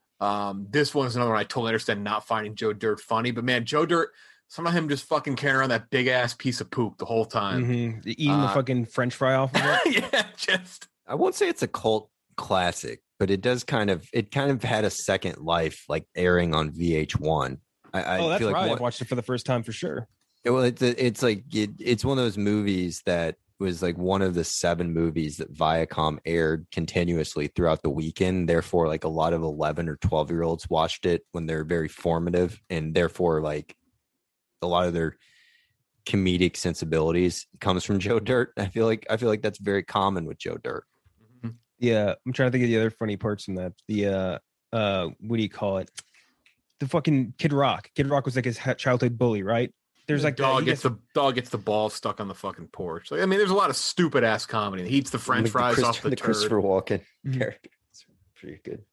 Um, this one is another one I totally understand not finding Joe Dirt funny, but man, Joe Dirt, some of him just fucking carrying around that big ass piece of poop the whole time. Mm-hmm. Eating Uh, the fucking French fry off of it. yeah, just I won't say it's a cult classic, but it does kind of it kind of had a second life, like airing on V H one. I, I oh, that's feel like right. one, I watched it for the first time for sure. well, it's it's like it, it's one of those movies that was like one of the seven movies that Viacom aired continuously throughout the weekend. Therefore, like a lot of eleven or twelve year olds watched it when they're very formative, and therefore, like a lot of their comedic sensibilities comes from Joe Dirt. I feel like I feel like that's very common with Joe Dirt. Yeah, I'm trying to think of the other funny parts in that. The uh, uh, what do you call it? The fucking Kid Rock. Kid Rock was like his childhood bully, right? There's the like dog the, gets the dog gets the ball stuck on the fucking porch. Like, I mean, there's a lot of stupid ass comedy. He eats the French Like fries the off the, the turd. Christopher Walken Mhm. character. It's pretty good.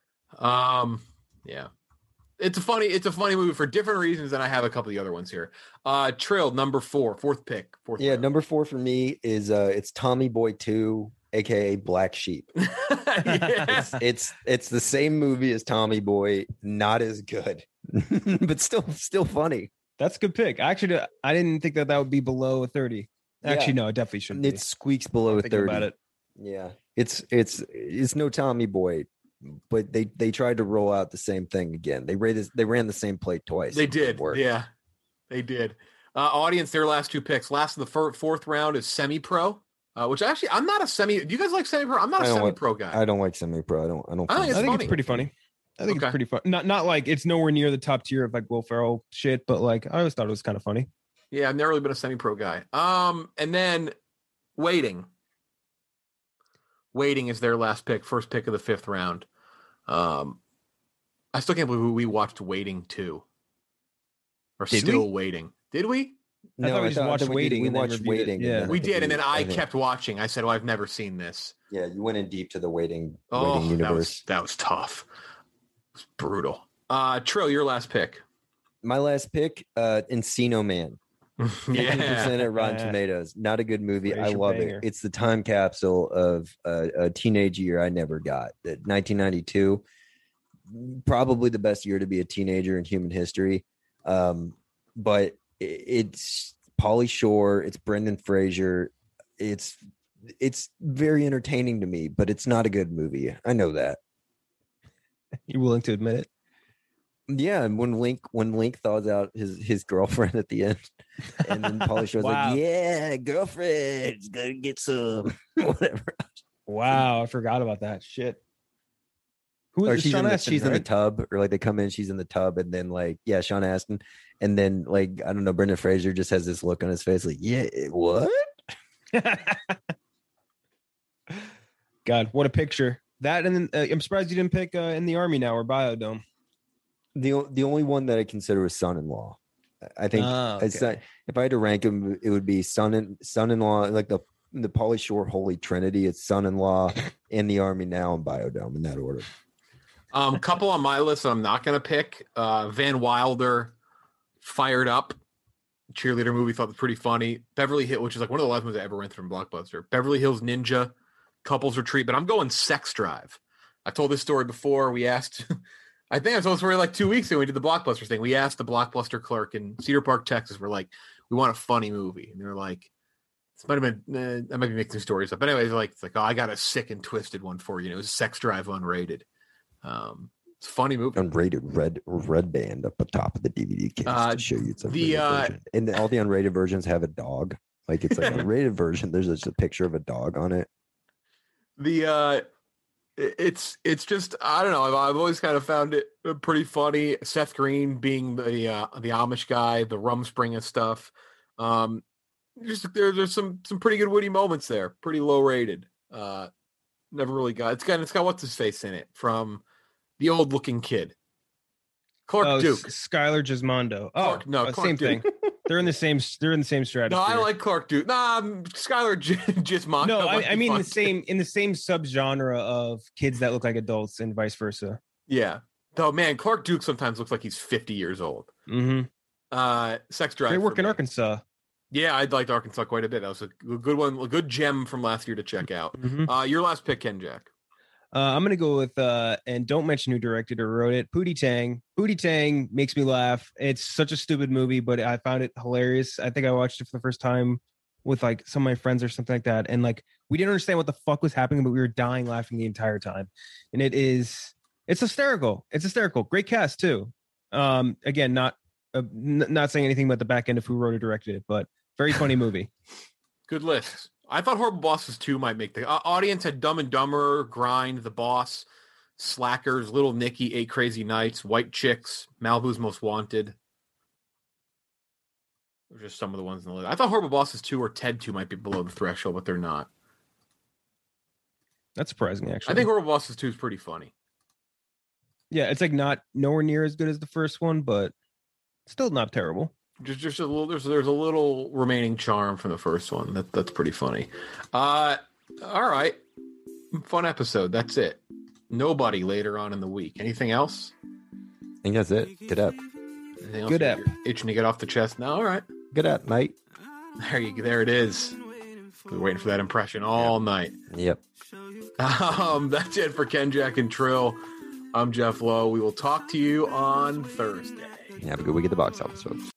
Um, yeah, it's a funny, it's a funny movie for different reasons than I have a couple of the other ones here. Uh, Trill number four, fourth pick, fourth. Yeah, round. number four for me is uh it's Tommy Boy two, aka Black Sheep. yeah. It's it's it's the same movie as Tommy Boy, not as good, but still still funny. That's a good pick. Actually, I didn't think that that would be below a thirty. Actually, Yeah. no, it definitely shouldn't It squeaks below a be. thirty. About it. Yeah, it's it's it's no Tommy Boy, but they they tried to roll out the same thing again. They ran this, they ran the same play twice. They It did. worked. Yeah, they did. Uh, audience, their last two picks. Last of the fir- fourth round is semi-pro, uh, which actually I'm not a semi. Do you guys like semi-pro? I'm not I a don't like- semi-pro guy. I don't like semi-pro. I don't. I don't. I think I It's think funny. it's pretty funny. I think Okay. it's pretty fun. Not not like it's nowhere near the top tier of like Will Ferrell shit, but like I always thought it was kind of funny. Yeah, I've never really been a semi-pro guy. Um, and then waiting. Waiting is their last pick, first pick of the fifth round. Um, I still can't believe we watched Waiting two. Or Did still we? waiting. Did we? I thought we just watched we did- Waiting We and then watched reviewed it. Waiting. Yeah. I We think did, and then I think- kept watching. I said, "Oh, I've never seen this." Yeah, you went in deep to the Waiting Oh, Waiting that was universe. that was tough. It was brutal. Uh, Trill, your last pick. My last pick, uh, Encino Man. fifty yeah, percent at Rotten Yeah. Tomatoes. Not a good movie. I Fraser love banger. it. It's the time capsule of uh, a teenage year I never got. Uh, nineteen ninety-two, probably the best year to be a teenager in human history. Um, but i- it's Pauly Shore. It's Brendan Fraser. It's it's very entertaining to me, but it's not a good movie. I know that. You're willing to admit it? Yeah, and when Link when Link thaws out his his girlfriend at the end, and then Pauly Shore's Wow. like, "Yeah, girlfriend's gonna get some whatever." Wow, I forgot about that shit. Who Or is she's Sean in the, Astin, she's in the right? tub, or like they come in, she's in the tub, and then like yeah, Sean Astin, and then like I don't know, Brendan Fraser just has this look on his face, like yeah, what? God, what a picture! That and then uh, I'm surprised you didn't pick uh, In the Army Now or Biodome. The o- the only one that I consider was Son-in-Law. I think Oh, it's okay. not, if I had to rank them, it would be son in son-in-law, like the the Pauly Shore holy trinity. It's Son-in-Law, In the Army Now, and Biodome in that order. Um, couple on my list that I'm not going to pick. Uh, Van Wilder, Fired Up, cheerleader movie, thought was pretty funny. Beverly Hills, which is like one of the last movies I ever rented from Blockbuster. Beverly Hills Ninja, Couples Retreat, but I'm going Sex Drive. I told this story before. We asked, I think I told this story like two weeks ago. We did the Blockbuster thing. We asked the Blockbuster clerk in Cedar Park, Texas. We're like, we want a funny movie, and they're like, This might have been, uh, I might be mixing stories up. But anyways, like, it's like, oh, I got a sick and twisted one for you. And it was Sex Drive Unrated. Um, it's a funny movie. Unrated red red band up the top of the D V D case Uh, to show you it's a the, rated uh, version. And the, all the unrated versions have a dog. Like it's like a rated version. There's just a picture of a dog on it. The uh, it- it's it's just I don't know. I've, I've always kind of found it pretty funny. Seth Green being the uh, the Amish guy, the Rumspringa stuff. Um, just there, there's some some pretty good witty moments there. Pretty low rated. Uh, never really got. It's got it's got what's his face in it from the old looking kid, Clark Oh, Duke. S- Skylar Gismondo. Oh, Clark- no, uh, Clark same Duke. thing. They're in the same. They're in the same strategy. No, I like Clark Duke. Nah, um, Skylar J- Gismondo. No, might I, I be mean fun the too. same in the same subgenre of kids that look like adults and vice versa. Yeah. Oh man, Clark Duke sometimes looks like he's fifty years old. Mm-hmm. Uh, Sex Drive. They for work in me. Arkansas. Yeah, I'd liked Arkansas quite a bit. That was a good one, a good gem from last year to check out. Mhm. Uh, your last pick, Ken Jack. Uh, I'm gonna go with uh, and don't mention who directed or wrote it. Pootie Tang. Pootie Tang makes me laugh. It's such a stupid movie, but I found it hilarious. I think I watched it for the first time with like some of my friends or something like that, and like we didn't understand what the fuck was happening, but we were dying laughing the entire time. And it is, it's hysterical. It's hysterical. Great cast too. Um, again, not uh, n- not saying anything about the back end of who wrote or directed it, but very funny movie. Good list. I thought Horrible Bosses two might make the uh, audience had Dumb and Dumber, Grind, The Boss, Slackers, Little Nicky, Eight Crazy Nights, White Chicks, Malibu's Most Wanted. Those are just some of the ones in the list. I thought Horrible Bosses two or Ted two might be below the threshold, but they're not. That's surprising, actually. I think Horrible Bosses two is pretty funny. yeah, it's like not nowhere near as good as the first one, but still not terrible. Just, just a little. There's, there's a little remaining charm from the first one. That, that's pretty funny. Uh, all right, fun episode. That's it. Nobody later on in the week. Anything else? I think that's it. Good up. Anything else Good you're app. Itching to get off the chest. No, all right. Good up, mate. There you. There it is. We're waiting for that impression all night. Yep. Um, that's it for Ken, Jack, and Trill. I'm Jeff Lowe. We will talk to you on Thursday. Have a good week at the box office, folks.